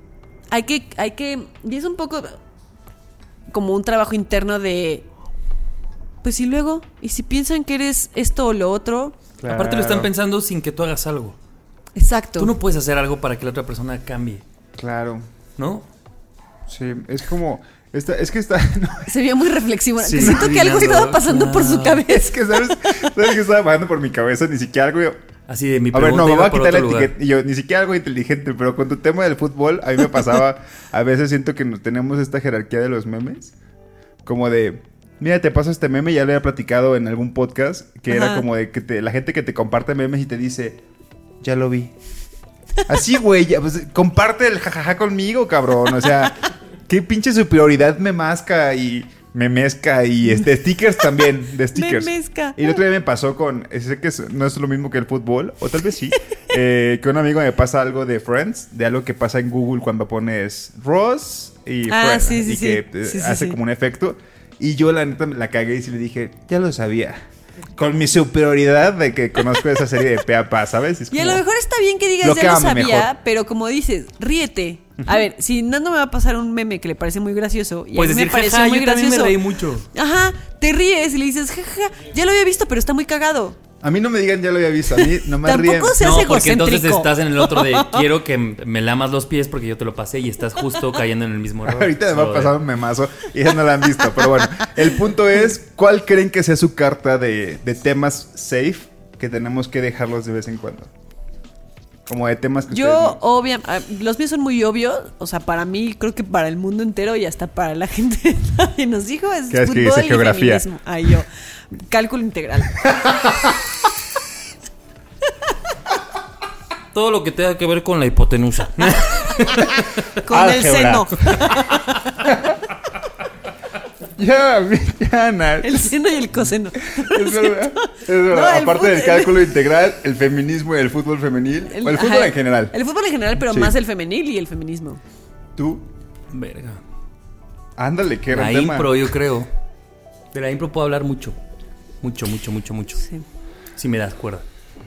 hay que, y es un poco como un trabajo interno de, pues y luego, y si piensan que eres esto o lo otro. Claro. Aparte lo están pensando sin que tú hagas algo. Exacto. Tú no puedes hacer algo para que la otra persona cambie. Claro. ¿No? Sí, es como... Es que está... No. Se veía muy reflexivo. Sí, siento que algo estaba pasando por su cabeza. Es que, ¿sabes qué estaba pasando por mi cabeza? Ni siquiera algo... Así de mi pregunta. A ver, no, me voy a quitar la etiqueta. Y yo, ni siquiera algo inteligente, pero con tu tema del fútbol, a mí me pasaba... A veces siento que tenemos esta jerarquía de los memes. Como de... Mira, te paso este meme, ya lo había platicado en algún podcast. Que era como de que la gente que te comparte memes y te dice... Ya lo vi. Así, güey, pues, comparte el jajaja conmigo, cabrón. O sea... Qué pinche superioridad me masca y me mezca y stickers también, de stickers. Me mezca. Y el otro día me pasó con, sé que no es lo mismo que el fútbol, o tal vez sí, que un amigo me pasa algo de Friends, de algo que pasa en Google cuando pones Ross y Friends, sí, y que hace como un efecto. Y yo la neta la cagué y sí le dije, ya lo sabía. Con mi superioridad de que conozco esa serie de pe a pa, ¿sabes? Y a lo mejor está bien que digas ya lo sabía, mejor. Pero como dices, ríete. A ver, si Nando me va a pasar un meme que le parece muy gracioso y pues a mí decir, me pareció muy yo gracioso. También me reí mucho. Ajá, te ríes y le dices, jaja, ya lo había visto, pero está muy cagado. A mí no me digan ya lo había visto, a mí no me ríen. Tampoco se hace porque egocéntrico. Entonces estás en el otro de quiero que me lamas los pies porque yo te lo pasé y estás justo cayendo en el mismo error. Ahorita me va a pasar un memazo y ya no la han visto, pero bueno. El punto es, ¿cuál creen que sea su carta de temas safe que tenemos que dejarlos de vez en cuando? Como de temas que yo, obviamente, los míos son muy obvios. O sea, para mí, creo que para el mundo entero y hasta para la gente que nos dijo es fútbol que dice geografía. Feminismo. Ay, yo, cálculo integral. Todo lo que tenga que ver con la hipotenusa. Con álgebra. El seno. Ya, el seno y el coseno. Es verdad. No, aparte del cálculo integral, el feminismo y el fútbol femenil. O el fútbol en general. El fútbol en general, pero más el femenil y el feminismo. ¿Tú? Verga. Ándale, qué gran tema. La impro, yo creo. De la impro puedo hablar mucho. Mucho. Sí. Si me das cuerda.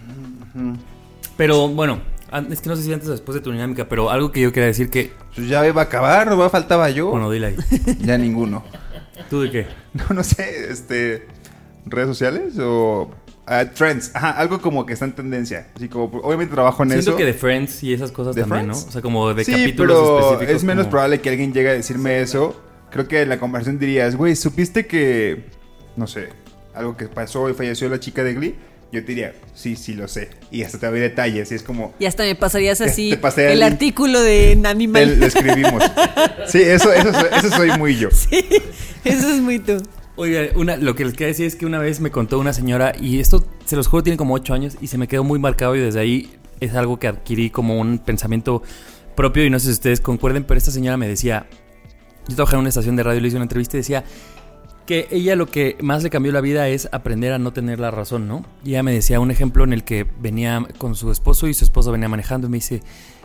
Pero bueno, es que no sé si antes o después de tu dinámica, pero algo que yo quería decir que... Pues ya iba a acabar, no faltaba yo. Bueno, dile ahí. Ya ninguno. ¿Tú de qué? No sé, redes sociales o trends. Ajá, algo como que está en tendencia. Así como, obviamente trabajo en eso. Siento que de Friends y esas cosas también, Friends? ¿no? O sea, como de sí, capítulos pero específicos. Es menos como... probable que alguien llegue a decirme eso. Creo que en la conversación dirías, güey, ¿supiste que, no sé, algo que pasó y falleció la chica de Glee? Yo te diría, sí, lo sé. Y hasta te doy detalles. Y es como... Y hasta me pasarías así el artículo de Animal. Lo escribimos. Sí, eso soy muy yo. Sí, eso es muy tú. Oiga, lo que les quería decir es que una vez me contó una señora, y esto, se los juro, tiene como 8 años, y se me quedó muy marcado, y desde ahí es algo que adquirí como un pensamiento propio, y no sé si ustedes concuerden, pero esta señora me decía, yo trabajaba en una estación de radio, le hice una entrevista y decía... que ella lo que más le cambió la vida es aprender a no tener la razón, ¿no? Y ella me decía un ejemplo en el que venía con su esposo y su esposo venía manejando y me dice,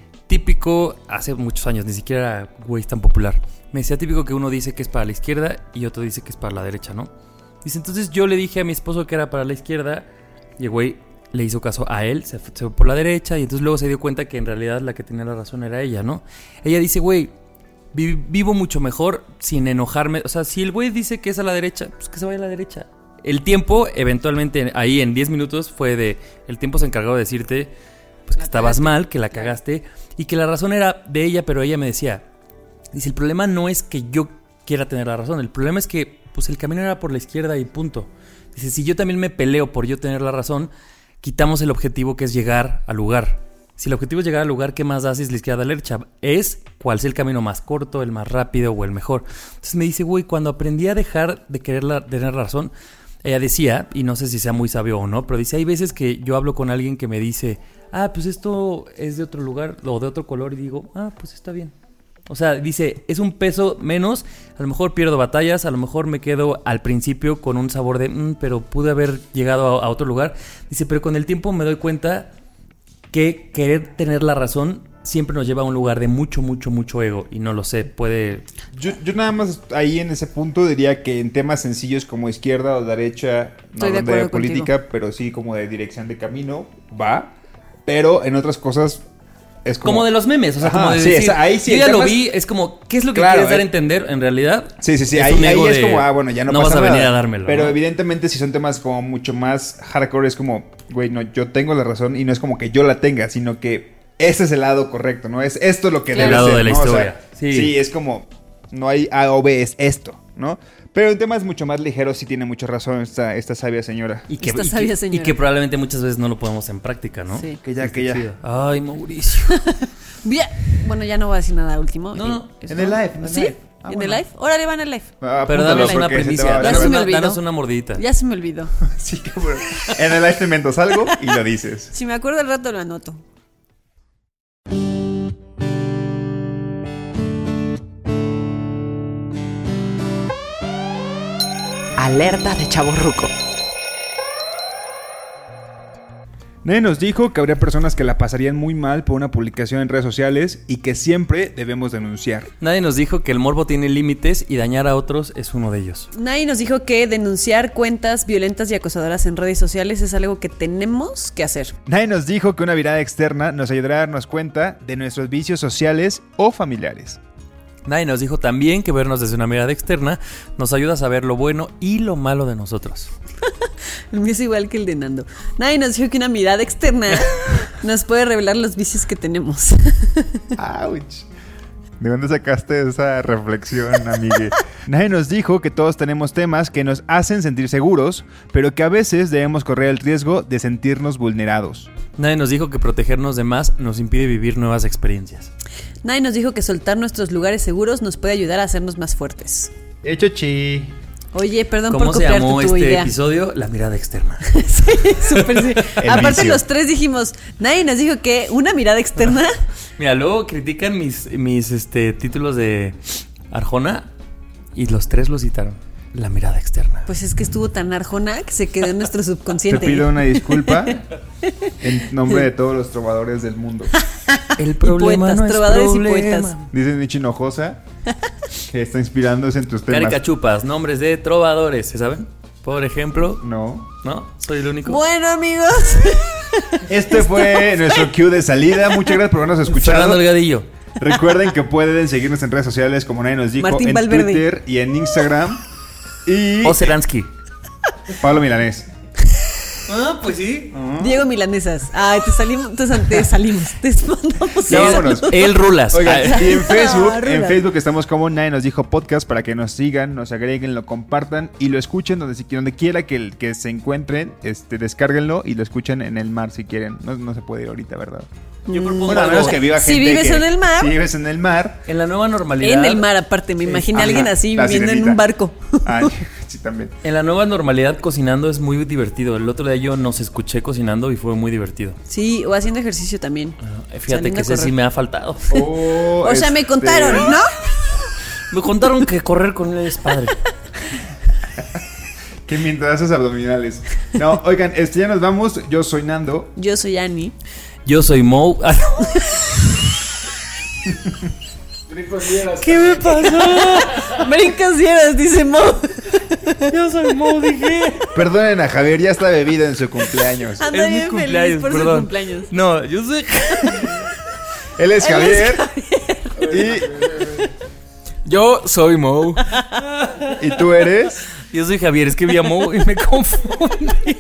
típico, hace muchos años, ni siquiera era güey tan popular, me decía típico que uno dice que es para la izquierda y otro dice que es para la derecha, ¿no? Dice, entonces yo le dije a mi esposo que era para la izquierda y el güey le hizo caso a él, se fue por la derecha y entonces luego se dio cuenta que en realidad la que tenía la razón era ella, ¿no? Ella dice, güey, vivo mucho mejor sin enojarme. O sea, si el güey dice que es a la derecha, pues que se vaya a la derecha. El tiempo, eventualmente, ahí en 10 minutos fue de... El tiempo se encargó de decirte pues que estabas mal, que la cagaste y que la razón era de ella, pero ella me decía... Dice, el problema no es que yo quiera tener la razón. El problema es que pues el camino era por la izquierda y punto. Dice, si yo también me peleo por yo tener la razón, quitamos el objetivo que es llegar al lugar. Si el objetivo es llegar al lugar, ¿qué más haces la izquierda a la derecha? Es cuál es el camino más corto, el más rápido o el mejor. Entonces me dice, güey, cuando aprendí a dejar de querer tener razón, ella decía, y no sé si sea muy sabio o no, pero dice, hay veces que yo hablo con alguien que me dice, pues esto es de otro lugar o de otro color, y digo, pues está bien. O sea, dice, es un peso menos, a lo mejor pierdo batallas, a lo mejor me quedo al principio con un sabor de, pero pude haber llegado a otro lugar. Dice, pero con el tiempo me doy cuenta que querer tener la razón siempre nos lleva a un lugar de mucho ego. Y no lo sé, puede... Yo nada más ahí en ese punto diría que en temas sencillos como izquierda o derecha, no hablando de política, contigo, pero sí como de dirección de camino, va. Pero en otras cosas, es como de los memes, o sea, como de decir, ahí sí, yo ya lo vi, es como, ¿qué es lo que quieres dar a entender en realidad? Sí, ahí es como, bueno, ya no pasa nada. No vas a venir a dármelo. Pero evidentemente si son temas como mucho más hardcore, es como, güey, no, yo tengo la razón y no es como que yo la tenga, sino que ese es el lado correcto, ¿no? Es esto lo que debe ser, el lado de la historia. O sea, sí, es como, no hay A o B, es esto, ¿no? Pero en temas mucho más ligeros sí tiene mucha razón esta sabia señora. Y que probablemente muchas veces no lo ponemos en práctica, ¿no? Sí. Que ya. Ay, Mauricio. Bien. Bueno, ya no voy a decir nada último. No. En el live. ¿Sí? ¿En el live? Órale, va en el live. Pero danos una primicia. Danos una mordidita. Ya se me olvidó. Sí, bueno. En el live te inventas algo y lo dices. Si me acuerdo al rato lo anoto. Alerta de chavorruco. Nadie nos dijo que habría personas que la pasarían muy mal por una publicación en redes sociales y que siempre debemos denunciar. Nadie nos dijo que el morbo tiene límites y dañar a otros es uno de ellos. Nadie nos dijo que denunciar cuentas violentas y acosadoras en redes sociales es algo que tenemos que hacer. Nadie nos dijo que una mirada externa nos ayudará a darnos cuenta de nuestros vicios sociales o familiares. Nadie nos dijo también que vernos desde una mirada externa nos ayuda a saber lo bueno y lo malo de nosotros. El mío es igual que el de Nando. Nadie nos dijo que una mirada externa nos puede revelar los vicios que tenemos. ¡Auch! ¿De dónde sacaste esa reflexión, amigue? Nadie nos dijo que todos tenemos temas que nos hacen sentir seguros, pero que a veces debemos correr el riesgo de sentirnos vulnerados. Nadie nos dijo que protegernos de más nos impide vivir nuevas experiencias. Nadie nos dijo que soltar nuestros lugares seguros nos puede ayudar a hacernos más fuertes. Hecho chi. Oye, perdón por copiarte tu idea. ¿Cómo se llamó este episodio? La mirada externa. Sí, súper sí. Aparte vicio. Los tres dijimos, nadie nos dijo que una mirada externa. Mira, luego critican mis títulos de Arjona y los tres lo citaron. La mirada externa. Pues es que estuvo tan Arjona que se quedó en nuestro subconsciente. Te pido una disculpa en nombre de todos los trovadores del mundo. El problema poetas, no es trovadores problema. Y poetas. Dice Nichi Hinojosa que está inspirándose en tus temas. Caricachupas, nombres de trovadores, ¿se saben? Por ejemplo. No. Soy el único. Bueno, amigos. Este fue nuestro cue de salida. Muchas gracias por habernos escuchado. Fernando Delgadillo. Recuerden que pueden seguirnos en redes sociales como nadie nos dijo. Martín en Valverde. Twitter y en Instagram. Y Oceransky. Pablo Milanés. Pues sí. Diego Milanesas. Ay, te salimos. Te mandamos. Vámonos. El Rulas. Oigan, y en Facebook estamos como Nadie Nos Dijo Podcast para que nos sigan, nos agreguen, lo compartan y lo escuchen donde quiera que se encuentren, descárguenlo y lo escuchen en el mar si quieren. No se puede ir ahorita, ¿verdad? Yo propongo a menos que viva gente si vives en el mar. Si vives en el mar. En la nueva normalidad. En el mar, aparte, me imaginé a alguien así viviendo en un barco. Sí, también. En la nueva normalidad cocinando es muy divertido. El otro día yo nos escuché cocinando y fue muy divertido. Sí, o haciendo ejercicio también. Fíjate que ese sí me ha faltado. O sea, me contaron, ¿no? Me contaron que correr con él es padre. Que mientras haces abdominales. No, oigan, ya nos vamos. Yo soy Nando. Yo soy Ani. Yo soy Mo. ¿Qué me pasó? Brincas dieras, dice Mo. Yo soy Mo, dije. Perdonen a Javier, ya está bebido en su cumpleaños. Anda es bien mi cumpleaños, feliz por su cumpleaños. No, yo soy. Él es Javier. Y yo soy Mo. ¿Y tú eres? Yo soy Javier, es que vi a Mo y me confundí.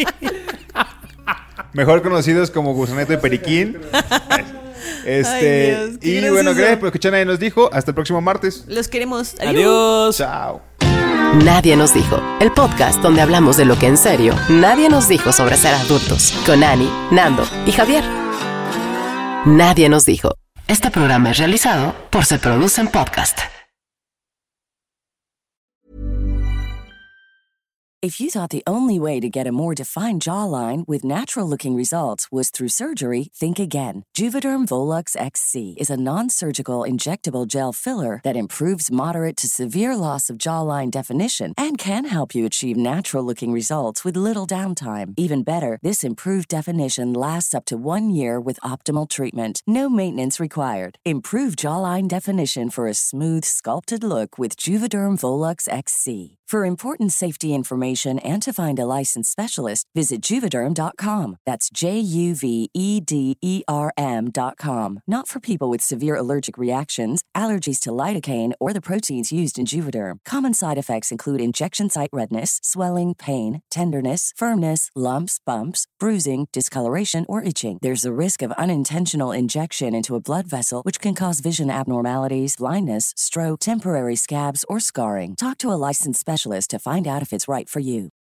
Mejor conocidos como Gusanete y Periquín. Dios, y bueno, gracias por escuchar. Nadie Nos Dijo. Hasta el próximo martes. Los queremos. Adiós. Chao. Nadie Nos Dijo, el podcast donde hablamos de lo que en serio nadie nos dijo sobre ser adultos, con Ani, Nando y Javier. Nadie Nos Dijo. Este programa es realizado por Se Producen Podcast. If you thought the only way to get a more defined jawline with natural-looking results was through surgery, think again. Juvederm Volux XC is a non-surgical injectable gel filler that improves moderate to severe loss of jawline definition and can help you achieve natural-looking results with little downtime. Even better, this improved definition lasts up to 1 year with optimal treatment. No maintenance required. Improve jawline definition for a smooth, sculpted look with Juvederm Volux XC. For important safety information and to find a licensed specialist, visit Juvederm.com. That's JUVEDERM.com. Not for people with severe allergic reactions, allergies to lidocaine, or the proteins used in Juvederm. Common side effects include injection site redness, swelling, pain, tenderness, firmness, lumps, bumps, bruising, discoloration, or itching. There's a risk of unintentional injection into a blood vessel, which can cause vision abnormalities, blindness, stroke, temporary scabs, or scarring. Talk to a licensed specialist to find out if it's right for you.